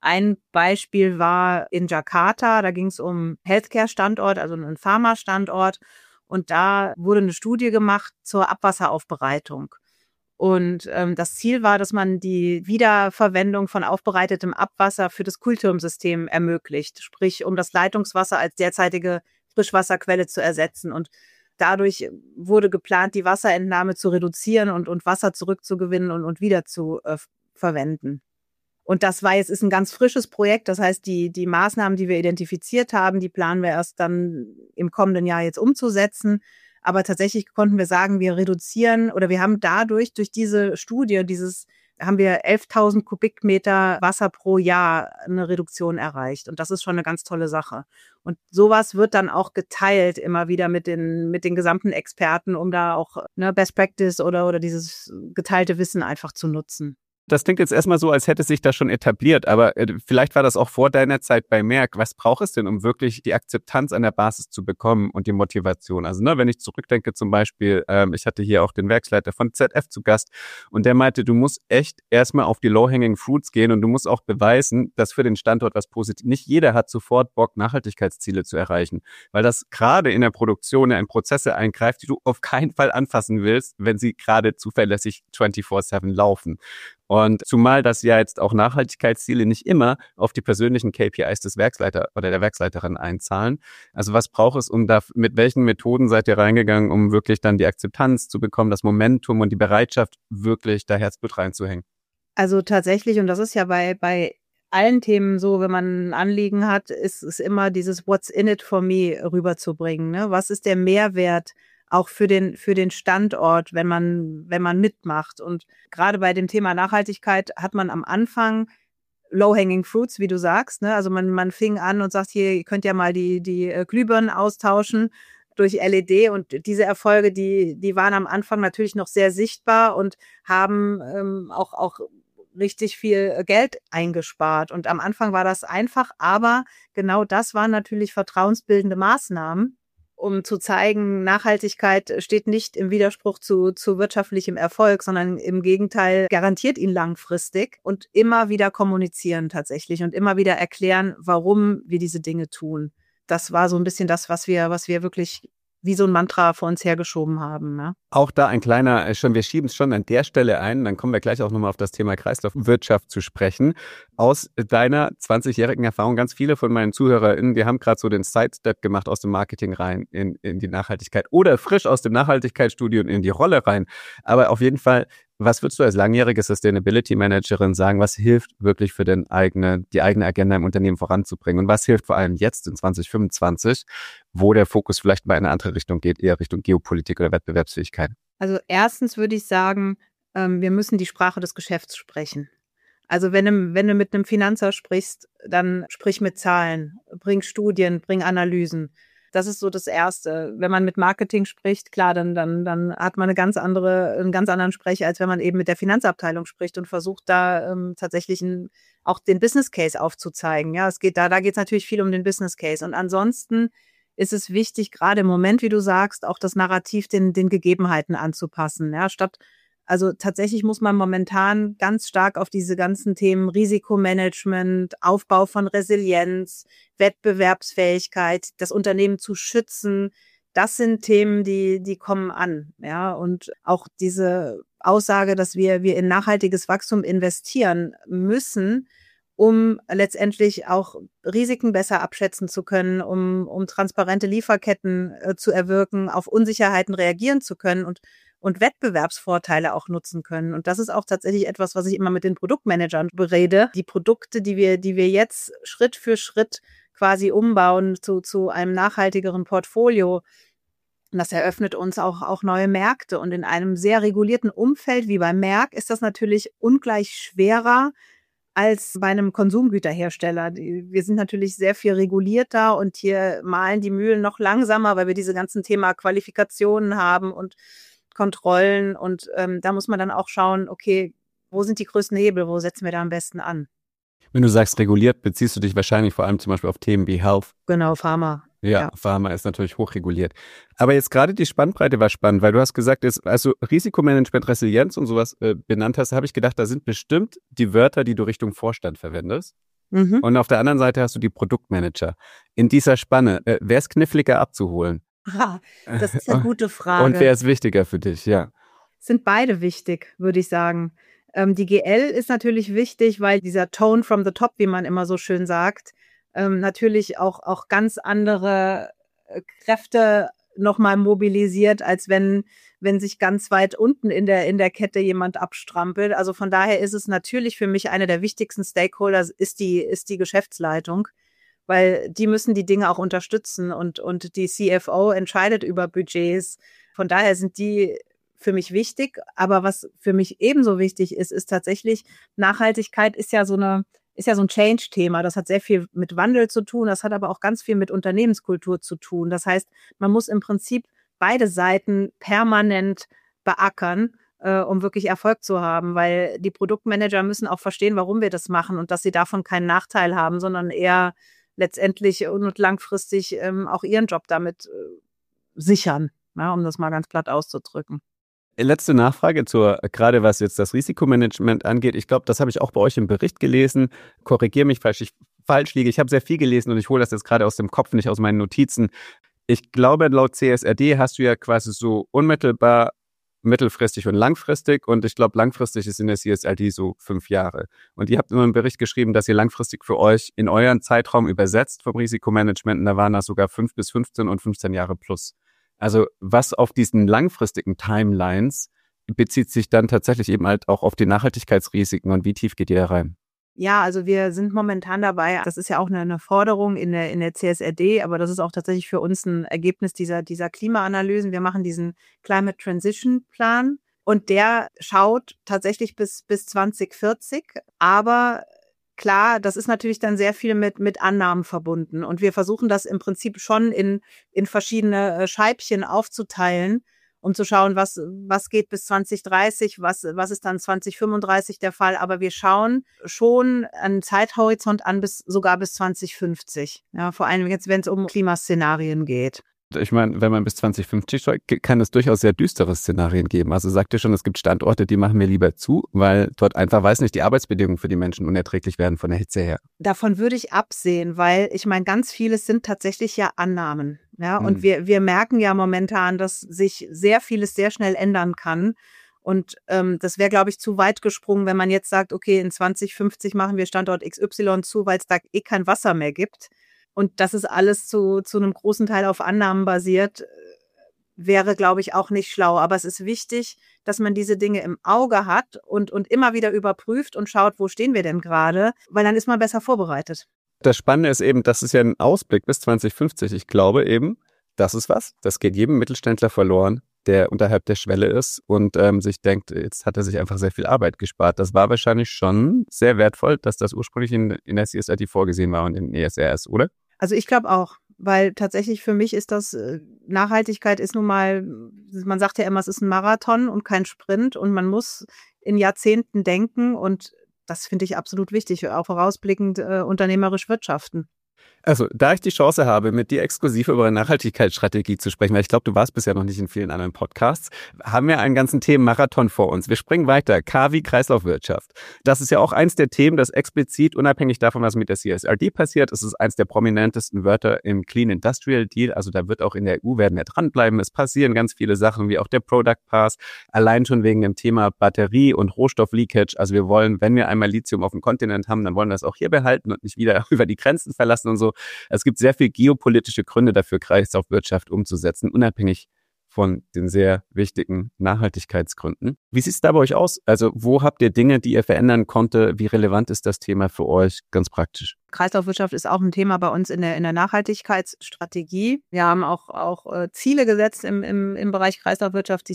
Beispiel war in Jakarta, da ging es um Healthcare-Standort, also einen Pharma-Standort. Und da wurde eine Studie gemacht zur Abwasseraufbereitung. Und das Ziel war, dass man die Wiederverwendung von aufbereitetem Abwasser für das Kühlturmsystem ermöglicht, sprich um das Leitungswasser als derzeitige Frischwasserquelle zu ersetzen. Und dadurch wurde geplant, die Wasserentnahme zu reduzieren und Wasser zurückzugewinnen und wieder zu verwenden. Und ist ein ganz frisches Projekt. Das heißt, die Maßnahmen, die wir identifiziert haben, die planen wir erst dann im kommenden Jahr jetzt umzusetzen. Aber tatsächlich konnten wir sagen, wir reduzieren oder wir haben durch diese Studie, haben wir 11.000 Kubikmeter Wasser pro Jahr eine Reduktion erreicht. Und das ist schon eine ganz tolle Sache. Und sowas wird dann auch geteilt immer wieder mit den gesamten Experten, um da auch Best Practice oder dieses geteilte Wissen einfach zu nutzen. Das klingt jetzt erstmal so, als hätte sich das schon etabliert, aber vielleicht war das auch vor deiner Zeit bei Merck. Was braucht es denn, um wirklich die Akzeptanz an der Basis zu bekommen und die Motivation? Also wenn ich zurückdenke zum Beispiel, ich hatte hier auch den Werksleiter von ZF zu Gast und der meinte, du musst echt erstmal auf die Low-Hanging Fruits gehen und du musst auch beweisen, dass für den Standort was positiv ist. Nicht jeder hat sofort Bock, Nachhaltigkeitsziele zu erreichen, weil das gerade in der Produktion in Prozesse eingreift, die du auf keinen Fall anfassen willst, wenn sie gerade zuverlässig 24/7 laufen. Und zumal das ja jetzt auch Nachhaltigkeitsziele nicht immer auf die persönlichen KPIs des Werksleiter oder der Werksleiterin einzahlen. Also was braucht es, mit welchen Methoden seid ihr reingegangen, um wirklich dann die Akzeptanz zu bekommen, das Momentum und die Bereitschaft, wirklich da Herzblut reinzuhängen? Also tatsächlich, und das ist ja bei allen Themen so, wenn man ein Anliegen hat, ist es immer dieses What's in it for me rüberzubringen. Ne? Was ist der Mehrwert auch für den Standort, wenn man mitmacht? Und gerade bei dem Thema Nachhaltigkeit hat man am Anfang Low-Hanging Fruits, wie du sagst. Ne? Also man fing an und sagt, hier, ihr könnt ja mal die Glühbirnen austauschen durch LED, und diese Erfolge, die waren am Anfang natürlich noch sehr sichtbar und haben auch richtig viel Geld eingespart. Und am Anfang war das einfach, aber genau das waren natürlich vertrauensbildende Maßnahmen, um zu zeigen, Nachhaltigkeit steht nicht im Widerspruch zu wirtschaftlichem Erfolg, sondern im Gegenteil garantiert ihn langfristig, und immer wieder kommunizieren tatsächlich und immer wieder erklären, warum wir diese Dinge tun. Das war so ein bisschen das, was wir wirklich wie so ein Mantra vor uns hergeschoben haben. Ne? Auch da wir schieben es schon an der Stelle ein, dann kommen wir gleich auch nochmal auf das Thema Kreislaufwirtschaft zu sprechen. Aus deiner 20-jährigen Erfahrung, ganz viele von meinen ZuhörerInnen, die haben gerade so den Sidestep gemacht aus dem Marketing rein in die Nachhaltigkeit oder frisch aus dem Nachhaltigkeitsstudium in die Rolle rein. Aber auf jeden Fall, was würdest du als langjährige Sustainability Managerin sagen, was hilft wirklich für die eigene Agenda im Unternehmen voranzubringen? Und was hilft vor allem jetzt in 2025, wo der Fokus vielleicht mal in eine andere Richtung geht, eher Richtung Geopolitik oder Wettbewerbsfähigkeit? Also erstens würde ich sagen, wir müssen die Sprache des Geschäfts sprechen. Also wenn du mit einem Finanzer sprichst, dann sprich mit Zahlen, bring Studien, bring Analysen. Das ist so das Erste. Wenn man mit Marketing spricht, klar, dann hat man einen ganz anderen Sprech, als wenn man eben mit der Finanzabteilung spricht und versucht da tatsächlich auch den Business Case aufzuzeigen. Ja, da geht's natürlich viel um den Business Case. Und ansonsten ist es wichtig, gerade im Moment, wie du sagst, auch das Narrativ den Gegebenheiten anzupassen. Ja, also tatsächlich muss man momentan ganz stark auf diese ganzen Themen Risikomanagement, Aufbau von Resilienz, Wettbewerbsfähigkeit, das Unternehmen zu schützen. Das sind Themen, die kommen an. Ja, und auch diese Aussage, dass wir in nachhaltiges Wachstum investieren müssen, um letztendlich auch Risiken besser abschätzen zu können, um transparente Lieferketten zu erwirken, auf Unsicherheiten reagieren zu können und Wettbewerbsvorteile auch nutzen können. Und das ist auch tatsächlich etwas, was ich immer mit den Produktmanagern berede. Die Produkte, die wir jetzt Schritt für Schritt quasi umbauen zu einem nachhaltigeren Portfolio, das eröffnet uns auch neue Märkte. Und in einem sehr regulierten Umfeld wie bei Merck ist das natürlich ungleich schwerer als bei einem Konsumgüterhersteller. Wir sind natürlich sehr viel regulierter und hier mahlen die Mühlen noch langsamer, weil wir diese ganzen Thema Qualifikationen haben und Kontrollen und da muss man dann auch schauen, okay, wo sind die größten Hebel, wo setzen wir da am besten an? Wenn du sagst reguliert, beziehst du dich wahrscheinlich vor allem zum Beispiel auf Themen wie Health. Genau, Pharma. Ja, Pharma ist natürlich hochreguliert. Aber jetzt gerade die Spannbreite war spannend, weil du hast gesagt, also Risikomanagement, Resilienz und sowas benannt hast, habe ich gedacht, da sind bestimmt die Wörter, die du Richtung Vorstand verwendest. Mhm. Und auf der anderen Seite hast du die Produktmanager. In dieser Spanne, wer ist kniffliger abzuholen? Das ist eine gute Frage. Und wer ist wichtiger für dich, ja? Sind beide wichtig, würde ich sagen. Die GL ist natürlich wichtig, weil dieser Tone from the top, wie man immer so schön sagt, natürlich auch ganz andere Kräfte nochmal mobilisiert, als wenn sich ganz weit unten in der Kette jemand abstrampelt. Also von daher ist es natürlich für mich einer der wichtigsten Stakeholder, ist die Geschäftsleitung. Weil die müssen die Dinge auch unterstützen und die CFO entscheidet über Budgets. Von daher sind die für mich wichtig. Aber was für mich ebenso wichtig ist tatsächlich, Nachhaltigkeit ist ja so ein Change-Thema. Das hat sehr viel mit Wandel zu tun. Das hat aber auch ganz viel mit Unternehmenskultur zu tun. Das heißt, man muss im Prinzip beide Seiten permanent beackern, um wirklich Erfolg zu haben, weil die Produktmanager müssen auch verstehen, warum wir das machen und dass sie davon keinen Nachteil haben, sondern eher letztendlich und langfristig auch ihren Job damit sichern, ja, um das mal ganz platt auszudrücken. Letzte Nachfrage gerade was jetzt das Risikomanagement angeht. Ich glaube, das habe ich auch bei euch im Bericht gelesen. Korrigiere mich, falls ich falsch liege. Ich habe sehr viel gelesen und ich hole das jetzt gerade aus dem Kopf, nicht aus meinen Notizen. Ich glaube, laut CSRD hast du ja quasi so unmittelbar, mittelfristig und langfristig. Und ich glaube, langfristig ist in der CSRD so 5 Jahre. Und ihr habt immer einen Bericht geschrieben, dass ihr langfristig für euch in euren Zeitraum übersetzt vom Risikomanagement. Und da waren das sogar 5 bis 15 und 15 Jahre plus. Also was auf diesen langfristigen Timelines bezieht sich dann tatsächlich eben halt auch auf die Nachhaltigkeitsrisiken und wie tief geht ihr da rein? Ja, also wir sind momentan dabei, das ist ja auch eine Forderung in der CSRD, aber das ist auch tatsächlich für uns ein Ergebnis dieser Klimaanalysen. Wir machen diesen Climate Transition Plan und der schaut tatsächlich bis 2040, aber klar, das ist natürlich dann sehr viel mit Annahmen verbunden und wir versuchen das im Prinzip schon in verschiedene Scheibchen aufzuteilen, um zu schauen, was geht bis 2030, was ist dann 2035 der Fall. Aber wir schauen schon einen Zeithorizont an sogar bis 2050. Ja, vor allem jetzt, wenn es um Klimaszenarien geht. Ich meine, wenn man bis 2050 schaut, kann es durchaus sehr düstere Szenarien geben. Also sagt ihr schon, es gibt Standorte, die machen wir lieber zu, weil dort einfach, weiß nicht, die Arbeitsbedingungen für die Menschen unerträglich werden von der Hitze her. Davon würde ich absehen, weil ich meine, ganz vieles sind tatsächlich ja Annahmen. Ja, und wir merken ja momentan, dass sich sehr vieles sehr schnell ändern kann. Und das wäre, glaube ich, zu weit gesprungen, wenn man jetzt sagt, okay, in 2050 machen wir Standort XY zu, weil es da eh kein Wasser mehr gibt. Und das ist alles zu einem großen Teil auf Annahmen basiert, wäre, glaube ich, auch nicht schlau. Aber es ist wichtig, dass man diese Dinge im Auge hat und immer wieder überprüft und schaut, wo stehen wir denn gerade, weil dann ist man besser vorbereitet. Das Spannende ist eben, das ist ja ein Ausblick bis 2050. Ich glaube eben, das ist was, das geht jedem Mittelständler verloren, der unterhalb der Schwelle ist und sich denkt, jetzt hat er sich einfach sehr viel Arbeit gespart. Das war wahrscheinlich schon sehr wertvoll, dass das ursprünglich in der CSRD vorgesehen war und in ESRS, oder? Also ich glaube auch, weil tatsächlich für mich ist das, Nachhaltigkeit ist nun mal, man sagt ja immer, es ist ein Marathon und kein Sprint und man muss in Jahrzehnten denken und das finde ich absolut wichtig, auch vorausblickend unternehmerisch wirtschaften. Also, da ich die Chance habe, mit dir exklusiv über eine Nachhaltigkeitsstrategie zu sprechen, weil ich glaube, du warst bisher noch nicht in vielen anderen Podcasts, haben wir einen ganzen Themenmarathon vor uns. Wir springen weiter. K wie Kreislaufwirtschaft. Das ist ja auch eins der Themen, das explizit, unabhängig davon, was mit der CSRD passiert, es ist eins der prominentesten Wörter im Clean Industrial Deal. Also da wird auch in der EU werden wir dranbleiben. Es passieren ganz viele Sachen, wie auch der Product Pass, allein schon wegen dem Thema Batterie und Rohstoffleakage. Also wir wollen, wenn wir einmal Lithium auf dem Kontinent haben, dann wollen wir es auch hier behalten und nicht wieder über die Grenzen verlassen und so. Es gibt sehr viele geopolitische Gründe dafür, Kreislaufwirtschaft umzusetzen, unabhängig von den sehr wichtigen Nachhaltigkeitsgründen. Wie sieht es da bei euch aus? Also wo habt ihr Dinge, die ihr verändern konnte? Wie relevant ist das Thema für euch ganz praktisch? Kreislaufwirtschaft ist auch ein Thema bei uns in der Nachhaltigkeitsstrategie. Wir haben auch Ziele gesetzt im Bereich Kreislaufwirtschaft,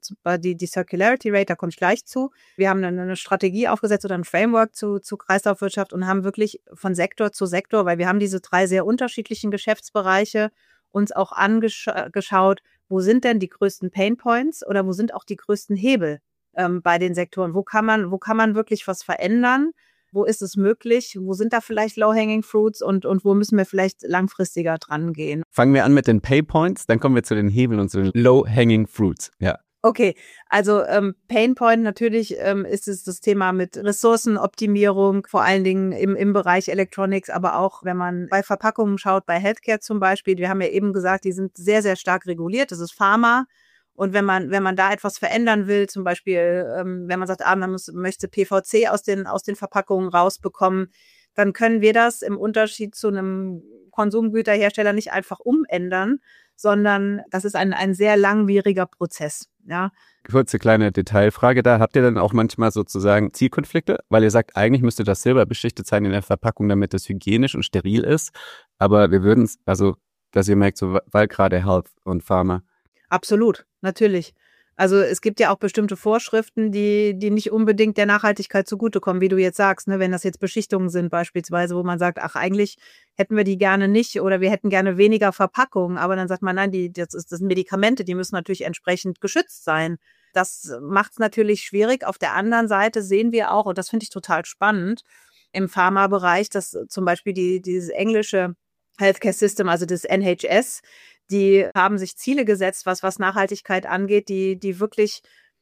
die Circularity Rate, da komme ich gleich zu. Wir haben eine Strategie aufgesetzt oder ein Framework zu Kreislaufwirtschaft und haben wirklich von Sektor zu Sektor, weil wir haben diese 3 sehr unterschiedlichen Geschäftsbereiche uns auch angeschaut, wo sind denn die größten Painpoints oder wo sind auch die größten Hebel bei den Sektoren? Wo kann man wirklich was verändern? Wo ist es möglich? Wo sind da vielleicht Low-Hanging Fruits und wo müssen wir vielleicht langfristiger dran gehen? Fangen wir an mit den Paypoints, dann kommen wir zu den Hebeln und zu den Low-Hanging Fruits. Ja. Okay, also Painpoint natürlich ist es das Thema mit Ressourcenoptimierung, vor allen Dingen im Bereich Electronics, aber auch wenn man bei Verpackungen schaut, bei Healthcare zum Beispiel. Wir haben ja eben gesagt, die sind sehr, sehr stark reguliert. Das ist Pharma. Und wenn man da etwas verändern will, zum Beispiel, wenn man sagt, man möchte PVC aus den Verpackungen rausbekommen, dann können wir das im Unterschied zu einem Konsumgüterhersteller nicht einfach umändern, sondern das ist ein sehr langwieriger Prozess. Ja. Kurze kleine Detailfrage da. Habt ihr dann auch manchmal sozusagen Zielkonflikte? Weil ihr sagt, eigentlich müsste das Silber beschichtet sein in der Verpackung, damit es hygienisch und steril ist. Aber wir würden es, also, dass ihr merkt, so, weil gerade Health und Pharma. Absolut, natürlich. Also es gibt ja auch bestimmte Vorschriften, die nicht unbedingt der Nachhaltigkeit zugutekommen, wie du jetzt sagst, ne? Wenn das jetzt Beschichtungen sind beispielsweise, wo man sagt, ach eigentlich hätten wir die gerne nicht oder wir hätten gerne weniger Verpackungen, aber dann sagt man, nein, das sind Medikamente, die müssen natürlich entsprechend geschützt sein. Das macht es natürlich schwierig. Auf der anderen Seite sehen wir auch, und das finde ich total spannend, im Pharmabereich, dass zum Beispiel dieses englische Healthcare System, also das NHS, die haben sich Ziele gesetzt, was Nachhaltigkeit angeht, die wirklich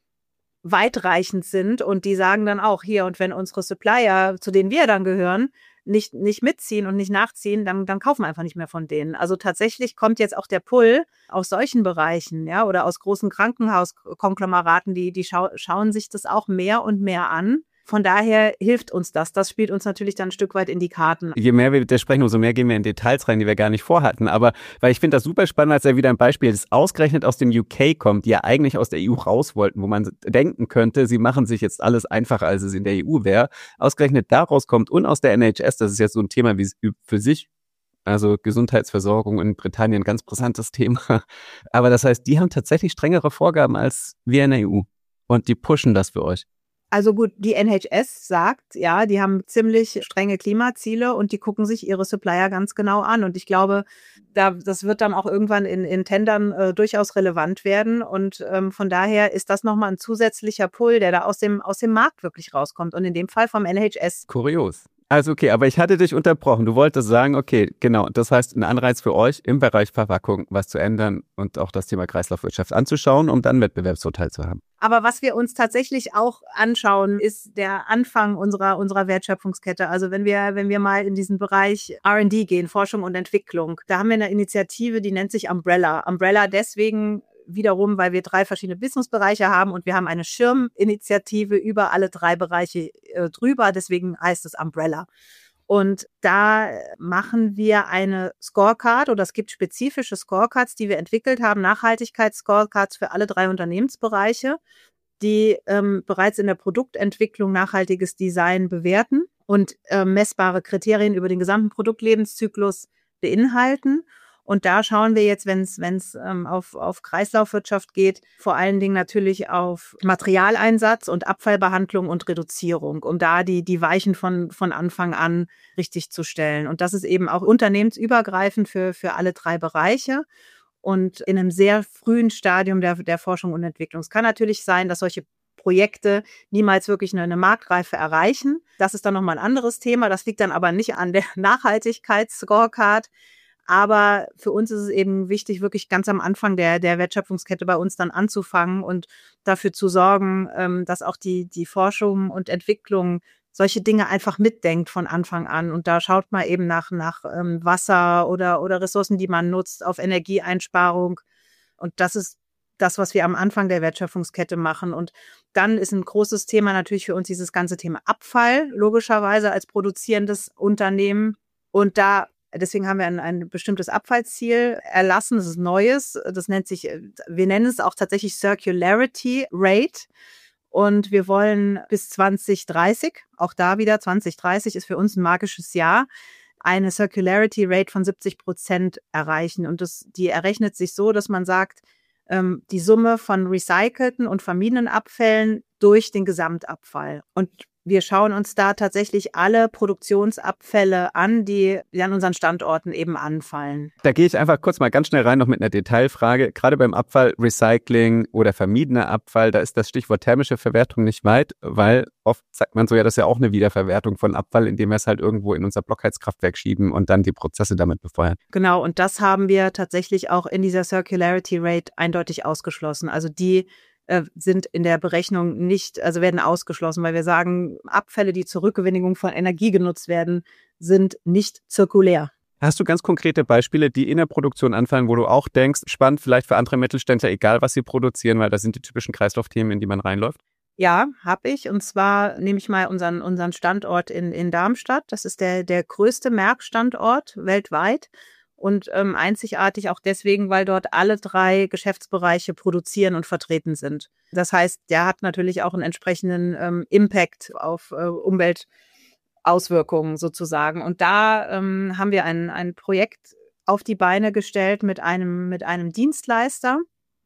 weitreichend sind und die sagen dann auch hier, und wenn unsere Supplier, zu denen wir dann gehören, nicht mitziehen und nicht nachziehen, dann kaufen wir einfach nicht mehr von denen. Also tatsächlich kommt jetzt auch der Pull aus solchen Bereichen, ja, oder aus großen Krankenhauskonglomeraten, die schauen sich das auch mehr und mehr an. Von daher hilft uns das. Das spielt uns natürlich dann ein Stück weit in die Karten. Je mehr wir das sprechen, umso mehr gehen wir in Details rein, die wir gar nicht vorhatten. Aber weil ich finde das super spannend, als ja wieder ein Beispiel, das ausgerechnet aus dem UK kommt, die ja eigentlich aus der EU raus wollten, wo man denken könnte, sie machen sich jetzt alles einfacher, als es in der EU wäre. Ausgerechnet daraus kommt und aus der NHS, das ist jetzt so ein Thema wie für sich. Also Gesundheitsversorgung in Britannien, ganz brisantes Thema. Aber das heißt, die haben tatsächlich strengere Vorgaben als wir in der EU. Und die pushen das für euch. Also gut, die NHS sagt, ja, die haben ziemlich strenge Klimaziele und die gucken sich ihre Supplier ganz genau an. Und ich glaube, das wird dann auch irgendwann in Tendern durchaus relevant werden. Und von daher ist das nochmal ein zusätzlicher Pull, der da aus dem Markt wirklich rauskommt. Und in dem Fall vom NHS. Kurios. Also okay, aber ich hatte dich unterbrochen. Du wolltest sagen, okay, genau, das heißt, ein Anreiz für euch im Bereich Verpackung was zu ändern und auch das Thema Kreislaufwirtschaft anzuschauen, um dann Wettbewerbsvorteil zu haben. Aber was wir uns tatsächlich auch anschauen, ist der Anfang unserer Wertschöpfungskette. Also wenn wir mal in diesen Bereich R&D gehen, Forschung und Entwicklung, da haben wir eine Initiative, die nennt sich Umbrella. Umbrella deswegen wiederum, weil wir 3 verschiedene Businessbereiche haben und wir haben eine Schirminitiative über alle 3 Bereiche drüber, deswegen heißt es Umbrella. Und da machen wir eine Scorecard oder es gibt spezifische Scorecards, die wir entwickelt haben, Nachhaltigkeits-Scorecards für alle 3 Unternehmensbereiche, die bereits in der Produktentwicklung nachhaltiges Design bewerten und messbare Kriterien über den gesamten Produktlebenszyklus beinhalten. Und da schauen wir jetzt, wenn es auf Kreislaufwirtschaft geht, vor allen Dingen natürlich auf Materialeinsatz und Abfallbehandlung und Reduzierung, um da die Weichen von Anfang an richtig zu stellen. Und das ist eben auch unternehmensübergreifend für alle 3 Bereiche und in einem sehr frühen Stadium der Forschung und Entwicklung. Es kann natürlich sein, dass solche Projekte niemals wirklich eine Marktreife erreichen. Das ist dann nochmal ein anderes Thema. Das liegt dann aber nicht an der Nachhaltigkeits-Scorecard. Aber für uns ist es eben wichtig, wirklich ganz am Anfang der Wertschöpfungskette bei uns dann anzufangen und dafür zu sorgen, dass auch die Forschung und Entwicklung solche Dinge einfach mitdenkt von Anfang an. Und da schaut man eben nach Wasser oder Ressourcen, die man nutzt, auf Energieeinsparung. Und das ist das, was wir am Anfang der Wertschöpfungskette machen. Und dann ist ein großes Thema natürlich für uns dieses ganze Thema Abfall, logischerweise als produzierendes Unternehmen. Und deswegen haben wir ein bestimmtes Abfallsziel erlassen. Das ist Neues. Wir nennen es auch tatsächlich Circularity Rate. Und wir wollen bis 2030, auch da wieder 2030 ist für uns ein magisches Jahr, eine Circularity Rate von 70% erreichen. Und die errechnet sich so, dass man sagt, die Summe von recycelten und vermiedenen Abfällen durch den Gesamtabfall. Und wir schauen uns da tatsächlich alle Produktionsabfälle an, die an unseren Standorten eben anfallen. Da gehe ich einfach kurz mal ganz schnell rein noch mit einer Detailfrage. Gerade beim Abfall, Recycling oder vermiedener Abfall, da ist das Stichwort thermische Verwertung nicht weit, weil oft sagt man so, ja, das ist ja auch eine Wiederverwertung von Abfall, indem wir es halt irgendwo in unser Blockheizkraftwerk schieben und dann die Prozesse damit befeuern. Genau, und das haben wir tatsächlich auch in dieser Circularity Rate eindeutig ausgeschlossen. Also die sind in der Berechnung werden ausgeschlossen, weil wir sagen, Abfälle, die zur Rückgewinnung von Energie genutzt werden, sind nicht zirkulär. Hast du ganz konkrete Beispiele, die in der Produktion anfallen, wo du auch denkst, spannend vielleicht für andere Mittelständler, egal was sie produzieren, weil das sind die typischen Kreislaufthemen, in die man reinläuft? Ja, habe ich. Und zwar nehme ich mal unseren Standort in Darmstadt. Das ist der größte Merckstandort weltweit. Und einzigartig auch deswegen, weil dort alle 3 Geschäftsbereiche produzieren und vertreten sind. Das heißt, der hat natürlich auch einen entsprechenden Impact auf Umweltauswirkungen sozusagen. Und da haben wir ein Projekt auf die Beine gestellt mit einem Dienstleister,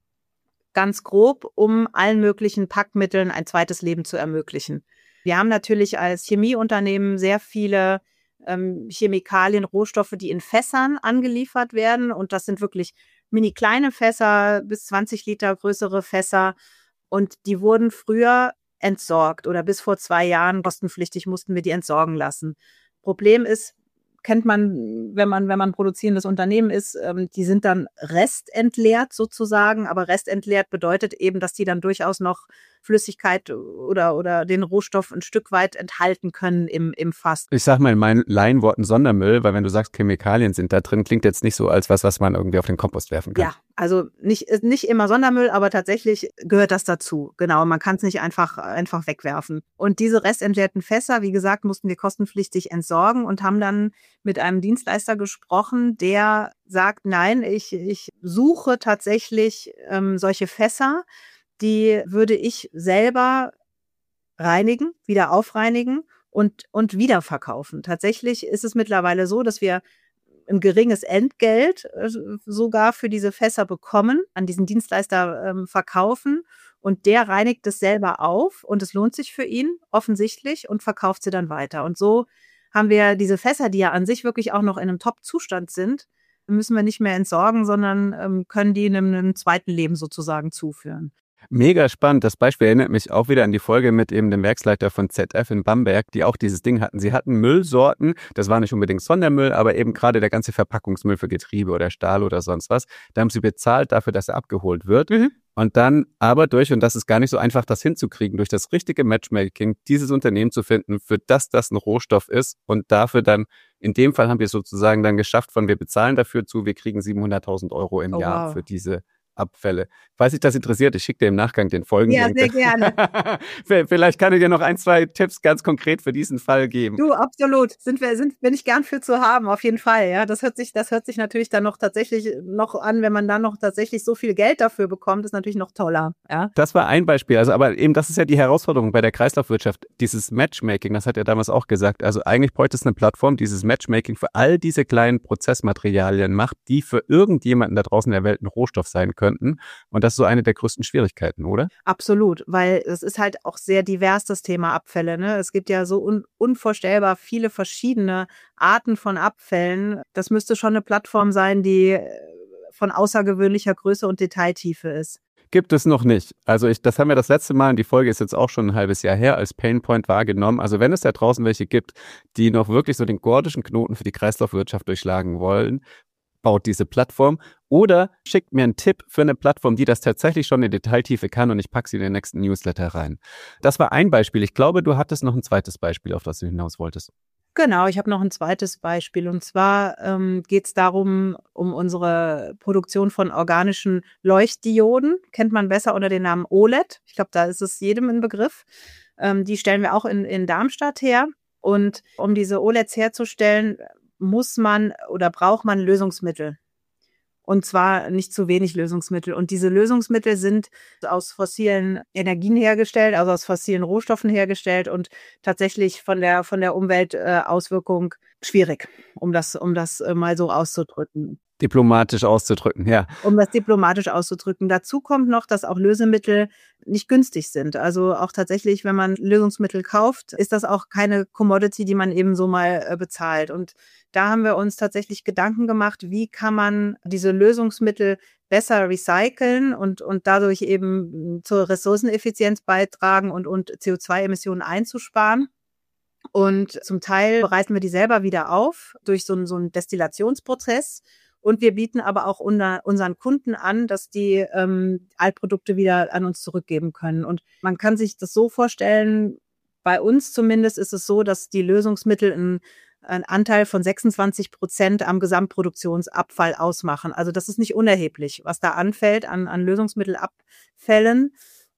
ganz grob, um allen möglichen Packmitteln ein zweites Leben zu ermöglichen. Wir haben natürlich als Chemieunternehmen sehr viele Chemikalien, Rohstoffe, die in Fässern angeliefert werden. Und das sind wirklich mini kleine Fässer, bis 20 Liter größere Fässer. Und die wurden früher entsorgt oder bis vor 2 Jahren kostenpflichtig mussten wir die entsorgen lassen. Problem ist, kennt man, wenn man produzierendes Unternehmen ist, die sind dann restentleert sozusagen. Aber restentleert bedeutet eben, dass die dann durchaus noch Flüssigkeit oder den Rohstoff ein Stück weit enthalten können im Fass. Ich sag mal in meinen Laienworten Sondermüll, weil wenn du sagst, Chemikalien sind da drin, klingt jetzt nicht so als was man irgendwie auf den Kompost werfen kann. Ja, also nicht immer Sondermüll, aber tatsächlich gehört das dazu. Genau, man kann es nicht einfach wegwerfen. Und diese restentleerten Fässer, wie gesagt, mussten wir kostenpflichtig entsorgen und haben dann mit einem Dienstleister gesprochen, der sagt, nein, ich suche tatsächlich solche Fässer, die würde ich selber reinigen, wieder aufreinigen und wiederverkaufen. Tatsächlich ist es mittlerweile so, dass wir ein geringes Entgelt sogar für diese Fässer bekommen, an diesen Dienstleister verkaufen und der reinigt es selber auf und es lohnt sich für ihn offensichtlich und verkauft sie dann weiter. Und so haben wir diese Fässer, die ja an sich wirklich auch noch in einem Top-Zustand sind, müssen wir nicht mehr entsorgen, sondern können die einem zweiten Leben sozusagen zuführen. Mega spannend. Das Beispiel erinnert mich auch wieder an die Folge mit eben dem Werksleiter von ZF in Bamberg, die auch dieses Ding hatten. Sie hatten Müllsorten, das war nicht unbedingt Sondermüll, aber eben gerade der ganze Verpackungsmüll für Getriebe oder Stahl oder sonst was. Da haben sie bezahlt dafür, dass er abgeholt wird. Mhm. Und dann aber und das ist gar nicht so einfach, das hinzukriegen, durch das richtige Matchmaking, dieses Unternehmen zu finden, für das ein Rohstoff ist und dafür dann, in dem Fall haben wir sozusagen dann geschafft, wir bezahlen dafür zu, wir kriegen 700.000 € im Jahr für diese Abfälle. Falls dich das interessiert, ich schicke dir im Nachgang den Folgenlink. Ja, sehr gerne. Vielleicht kann ich dir noch 1, 2 Tipps ganz konkret für diesen Fall geben. Du, absolut. Bin ich gern für zu haben, auf jeden Fall. Ja, das hört sich natürlich dann noch tatsächlich noch an, wenn man dann noch tatsächlich so viel Geld dafür bekommt, ist natürlich noch toller. Ja. Das war ein Beispiel. Also, aber eben, das ist ja die Herausforderung bei der Kreislaufwirtschaft. Dieses Matchmaking, das hat er damals auch gesagt. Also eigentlich bräuchte es eine Plattform, dieses Matchmaking für all diese kleinen Prozessmaterialien macht, die für irgendjemanden da draußen in der Welt ein Rohstoff sein könnten. Und das ist so eine der größten Schwierigkeiten, oder? Absolut, weil es ist halt auch sehr divers, das Thema Abfälle. Ne? Es gibt ja so unvorstellbar viele verschiedene Arten von Abfällen. Das müsste schon eine Plattform sein, die von außergewöhnlicher Größe und Detailtiefe ist. Gibt es noch nicht. Also das haben wir das letzte Mal, und die Folge ist jetzt auch schon ein halbes Jahr her, als Painpoint wahrgenommen. Also wenn es da draußen welche gibt, die noch wirklich so den gordischen Knoten für die Kreislaufwirtschaft durchschlagen wollen, baut diese Plattform oder schickt mir einen Tipp für eine Plattform, die das tatsächlich schon in Detailtiefe kann, und ich packe sie in den nächsten Newsletter rein. Das war ein Beispiel. Ich glaube, du hattest noch ein zweites Beispiel, auf das du hinaus wolltest. Genau, ich habe noch ein zweites Beispiel, und zwar geht es darum, um unsere Produktion von organischen Leuchtdioden. Kennt man besser unter dem Namen OLED. Ich glaube, da ist es jedem ein Begriff. Die stellen wir auch in Darmstadt her. Und um diese OLEDs herzustellen, braucht man Lösungsmittel. Und zwar nicht zu wenig Lösungsmittel. Und diese Lösungsmittel sind aus fossilen Energien hergestellt, also aus fossilen Rohstoffen hergestellt und tatsächlich von der Umweltauswirkung schwierig, um das mal so auszudrücken. Diplomatisch auszudrücken, ja. Um das diplomatisch auszudrücken. Dazu kommt noch, dass auch Lösemittel nicht günstig sind. Also auch tatsächlich, wenn man Lösungsmittel kauft, ist das auch keine Commodity, die man eben so mal bezahlt. Und da haben wir uns tatsächlich Gedanken gemacht, wie kann man diese Lösungsmittel besser recyceln und dadurch eben zur Ressourceneffizienz beitragen und CO2-Emissionen einzusparen. Und zum Teil bereiten wir die selber wieder auf durch so einen Destillationsprozess. Und wir bieten aber auch unseren Kunden an, dass die Altprodukte wieder an uns zurückgeben können. Und man kann sich das so vorstellen, bei uns zumindest ist es so, dass die Lösungsmittel einen Anteil von 26% am Gesamtproduktionsabfall ausmachen. Also das ist nicht unerheblich, was da anfällt an Lösungsmittelabfällen.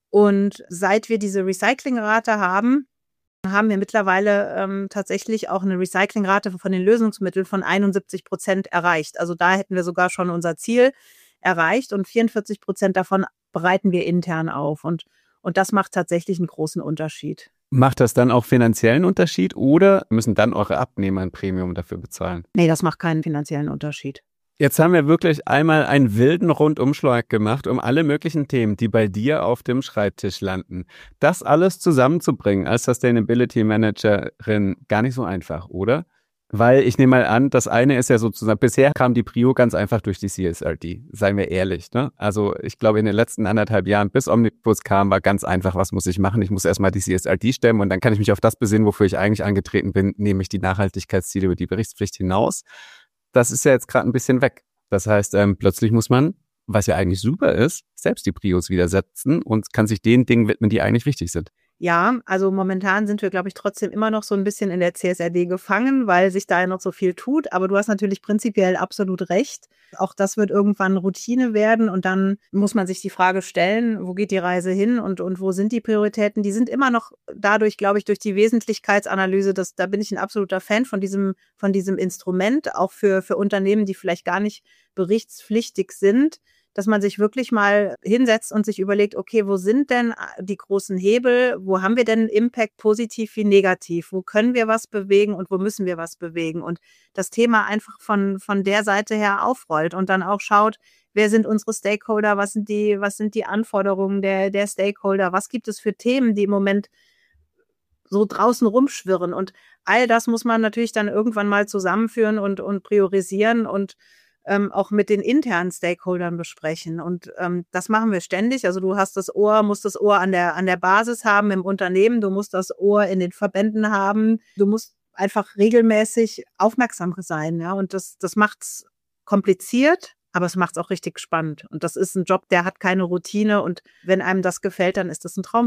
Und seit wir diese Recyclingrate haben wir mittlerweile tatsächlich auch eine Recyclingrate von den Lösungsmitteln von 71% erreicht. Also da hätten wir sogar schon unser Ziel erreicht, und 44% davon bereiten wir intern auf. Und das macht tatsächlich einen großen Unterschied. Macht das dann auch finanziellen Unterschied oder müssen dann eure Abnehmer ein Premium dafür bezahlen? Nee, das macht keinen finanziellen Unterschied. Jetzt haben wir wirklich einmal einen wilden Rundumschlag gemacht um alle möglichen Themen, die bei dir auf dem Schreibtisch landen. Das alles zusammenzubringen als Sustainability Managerin gar nicht so einfach, oder? Weil ich nehme mal an, das eine ist ja sozusagen, bisher kam die Prio ganz einfach durch die CSRD, seien wir ehrlich, ne? Also ich glaube, in den letzten 1,5 Jahren, bis Omnibus kam, war ganz einfach, was muss ich machen? Ich muss erstmal die CSRD stemmen und dann kann ich mich auf das besinnen, wofür ich eigentlich angetreten bin, nämlich die Nachhaltigkeitsziele über die Berichtspflicht hinaus. Das ist ja jetzt gerade ein bisschen weg. Das heißt, plötzlich muss man, was ja eigentlich super ist, selbst die Prios wieder setzen und kann sich den Dingen widmen, die eigentlich wichtig sind. Ja, also momentan sind wir, glaube ich, trotzdem immer noch so ein bisschen in der CSRD gefangen, weil sich da ja noch so viel tut. Aber du hast natürlich prinzipiell absolut recht. Auch das wird irgendwann Routine werden, und dann muss man sich die Frage stellen, wo geht die Reise hin und wo sind die Prioritäten? Die sind immer noch dadurch, glaube ich, durch die Wesentlichkeitsanalyse, da bin ich ein absoluter Fan von diesem Instrument, auch für Unternehmen, die vielleicht gar nicht berichtspflichtig sind, dass man sich wirklich mal hinsetzt und sich überlegt, okay, wo sind denn die großen Hebel? Wo haben wir denn Impact, positiv wie negativ? Wo können wir was bewegen und wo müssen wir was bewegen? Und das Thema einfach von der Seite her aufrollt und dann auch schaut, wer sind unsere Stakeholder? Was sind die Anforderungen der Stakeholder? Was gibt es für Themen, die im Moment so draußen rumschwirren? Und all das muss man natürlich dann irgendwann mal zusammenführen und priorisieren und auch mit den internen Stakeholdern besprechen. Und das machen wir ständig. Also du musst das Ohr an der Basis haben im Unternehmen, du musst das Ohr in den Verbänden haben, du musst einfach regelmäßig aufmerksam sein. Ja? Und das macht's kompliziert, aber es macht's auch richtig spannend. Und das ist ein Job, der hat keine Routine. Und wenn einem das gefällt, dann ist das ein Traumjob.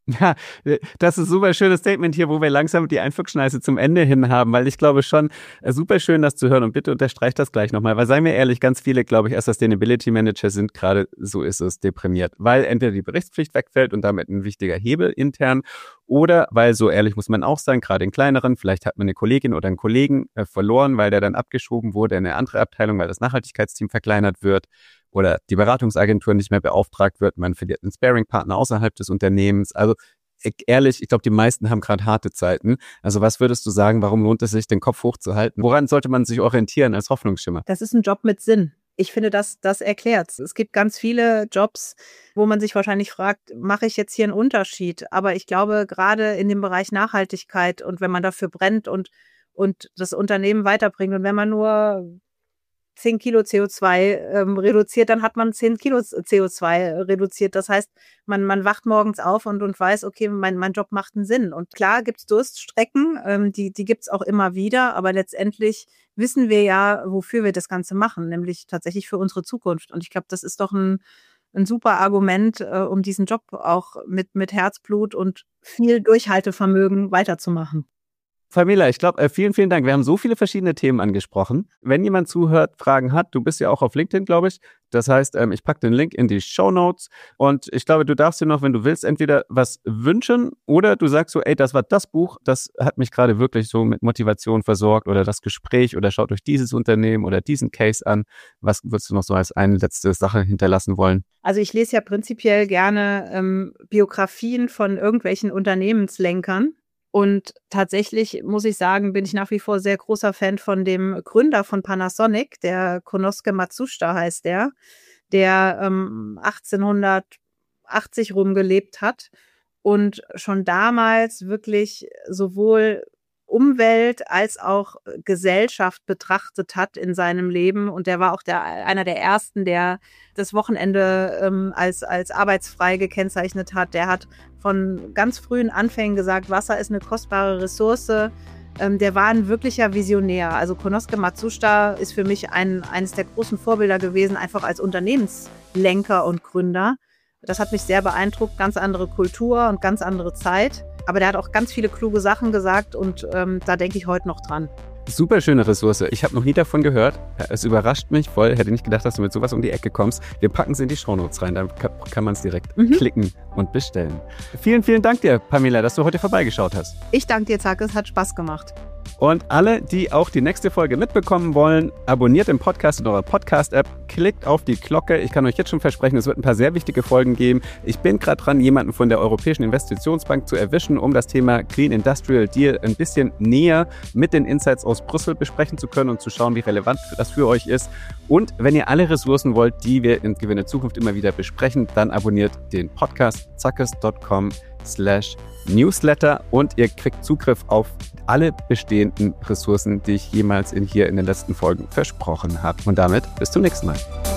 Ja, das ist ein super schönes Statement hier, wo wir langsam die Einflugschneise zum Ende hin haben, weil ich glaube schon, super schön, das zu hören und bitte unterstreicht das gleich nochmal, weil seien wir ehrlich, ganz viele, glaube ich, als Sustainability Manager sind gerade, so ist es, deprimiert, weil entweder die Berichtspflicht wegfällt und damit ein wichtiger Hebel intern oder weil, so ehrlich muss man auch sein, gerade in kleineren, vielleicht hat man eine Kollegin oder einen Kollegen verloren, weil der dann abgeschoben wurde in eine andere Abteilung, weil das Nachhaltigkeitsteam verkleinert wird. Oder die Beratungsagentur nicht mehr beauftragt wird, man verliert einen Sparing-Partner außerhalb des Unternehmens. Also ehrlich, ich glaube, die meisten haben gerade harte Zeiten. Also was würdest du sagen, warum lohnt es sich, den Kopf hochzuhalten? Woran sollte man sich orientieren als Hoffnungsschimmer? Das ist ein Job mit Sinn. Ich finde, das erklärt's. Es gibt ganz viele Jobs, wo man sich wahrscheinlich fragt, mache ich jetzt hier einen Unterschied? Aber ich glaube, gerade in dem Bereich Nachhaltigkeit und wenn man dafür brennt und das Unternehmen weiterbringt und wenn man nur 10 Kilo CO2 reduziert, dann hat man 10 Kilo CO2 reduziert. Das heißt, man wacht morgens auf und weiß, okay, mein Job macht einen Sinn. Und klar gibt's Durststrecken, die gibt's auch immer wieder, aber letztendlich wissen wir ja, wofür wir das Ganze machen, nämlich tatsächlich für unsere Zukunft. Und ich glaube, das ist doch ein super Argument, um diesen Job auch mit Herzblut und viel Durchhaltevermögen weiterzumachen. Pamela, ich glaube, vielen, vielen Dank. Wir haben so viele verschiedene Themen angesprochen. Wenn jemand zuhört, Fragen hat, du bist ja auch auf LinkedIn, glaube ich. Das heißt, ich packe den Link in die Shownotes und ich glaube, du darfst dir noch, wenn du willst, entweder was wünschen oder du sagst so, ey, das war das Buch, das hat mich gerade wirklich so mit Motivation versorgt oder das Gespräch oder schaut euch dieses Unternehmen oder diesen Case an. Was würdest du noch so als eine letzte Sache hinterlassen wollen? Also ich lese ja prinzipiell gerne Biografien von irgendwelchen Unternehmenslenkern. Und tatsächlich, muss ich sagen, bin ich nach wie vor sehr großer Fan von dem Gründer von Panasonic, der Konosuke Matsushita heißt der 1880 rumgelebt hat und schon damals wirklich sowohl Umwelt als auch Gesellschaft betrachtet hat in seinem Leben. Und der war auch einer der Ersten, der das Wochenende als arbeitsfrei gekennzeichnet hat. Der hat von ganz frühen Anfängen gesagt, Wasser ist eine kostbare Ressource. Der war ein wirklicher Visionär. Also Konosuke Matsushita ist für mich eines der großen Vorbilder gewesen, einfach als Unternehmenslenker und Gründer. Das hat mich sehr beeindruckt. Ganz andere Kultur und ganz andere Zeit. Aber der hat auch ganz viele kluge Sachen gesagt und da denke ich heute noch dran. Super schöne Ressource. Ich habe noch nie davon gehört. Es überrascht mich voll. Hätte nicht gedacht, dass du mit sowas um die Ecke kommst. Wir packen es in die Shownotes rein. Dann kann man es direkt klicken und bestellen. Vielen, vielen Dank dir, Pamela, dass du heute vorbeigeschaut hast. Ich danke dir, Zack. Es hat Spaß gemacht. Und alle, die auch die nächste Folge mitbekommen wollen, abonniert den Podcast in eurer Podcast-App, klickt auf die Glocke. Ich kann euch jetzt schon versprechen, es wird ein paar sehr wichtige Folgen geben. Ich bin gerade dran, jemanden von der Europäischen Investitionsbank zu erwischen, um das Thema Clean Industrial Deal ein bisschen näher mit den Insights aus Brüssel besprechen zu können und zu schauen, wie relevant das für euch ist. Und wenn ihr alle Ressourcen wollt, die wir in Gewinne Zukunft immer wieder besprechen, dann abonniert den Podcast zackes.com/newsletter und ihr kriegt Zugriff auf alle bestehenden Ressourcen, die ich jemals hier in den letzten Folgen versprochen habe. Und damit bis zum nächsten Mal.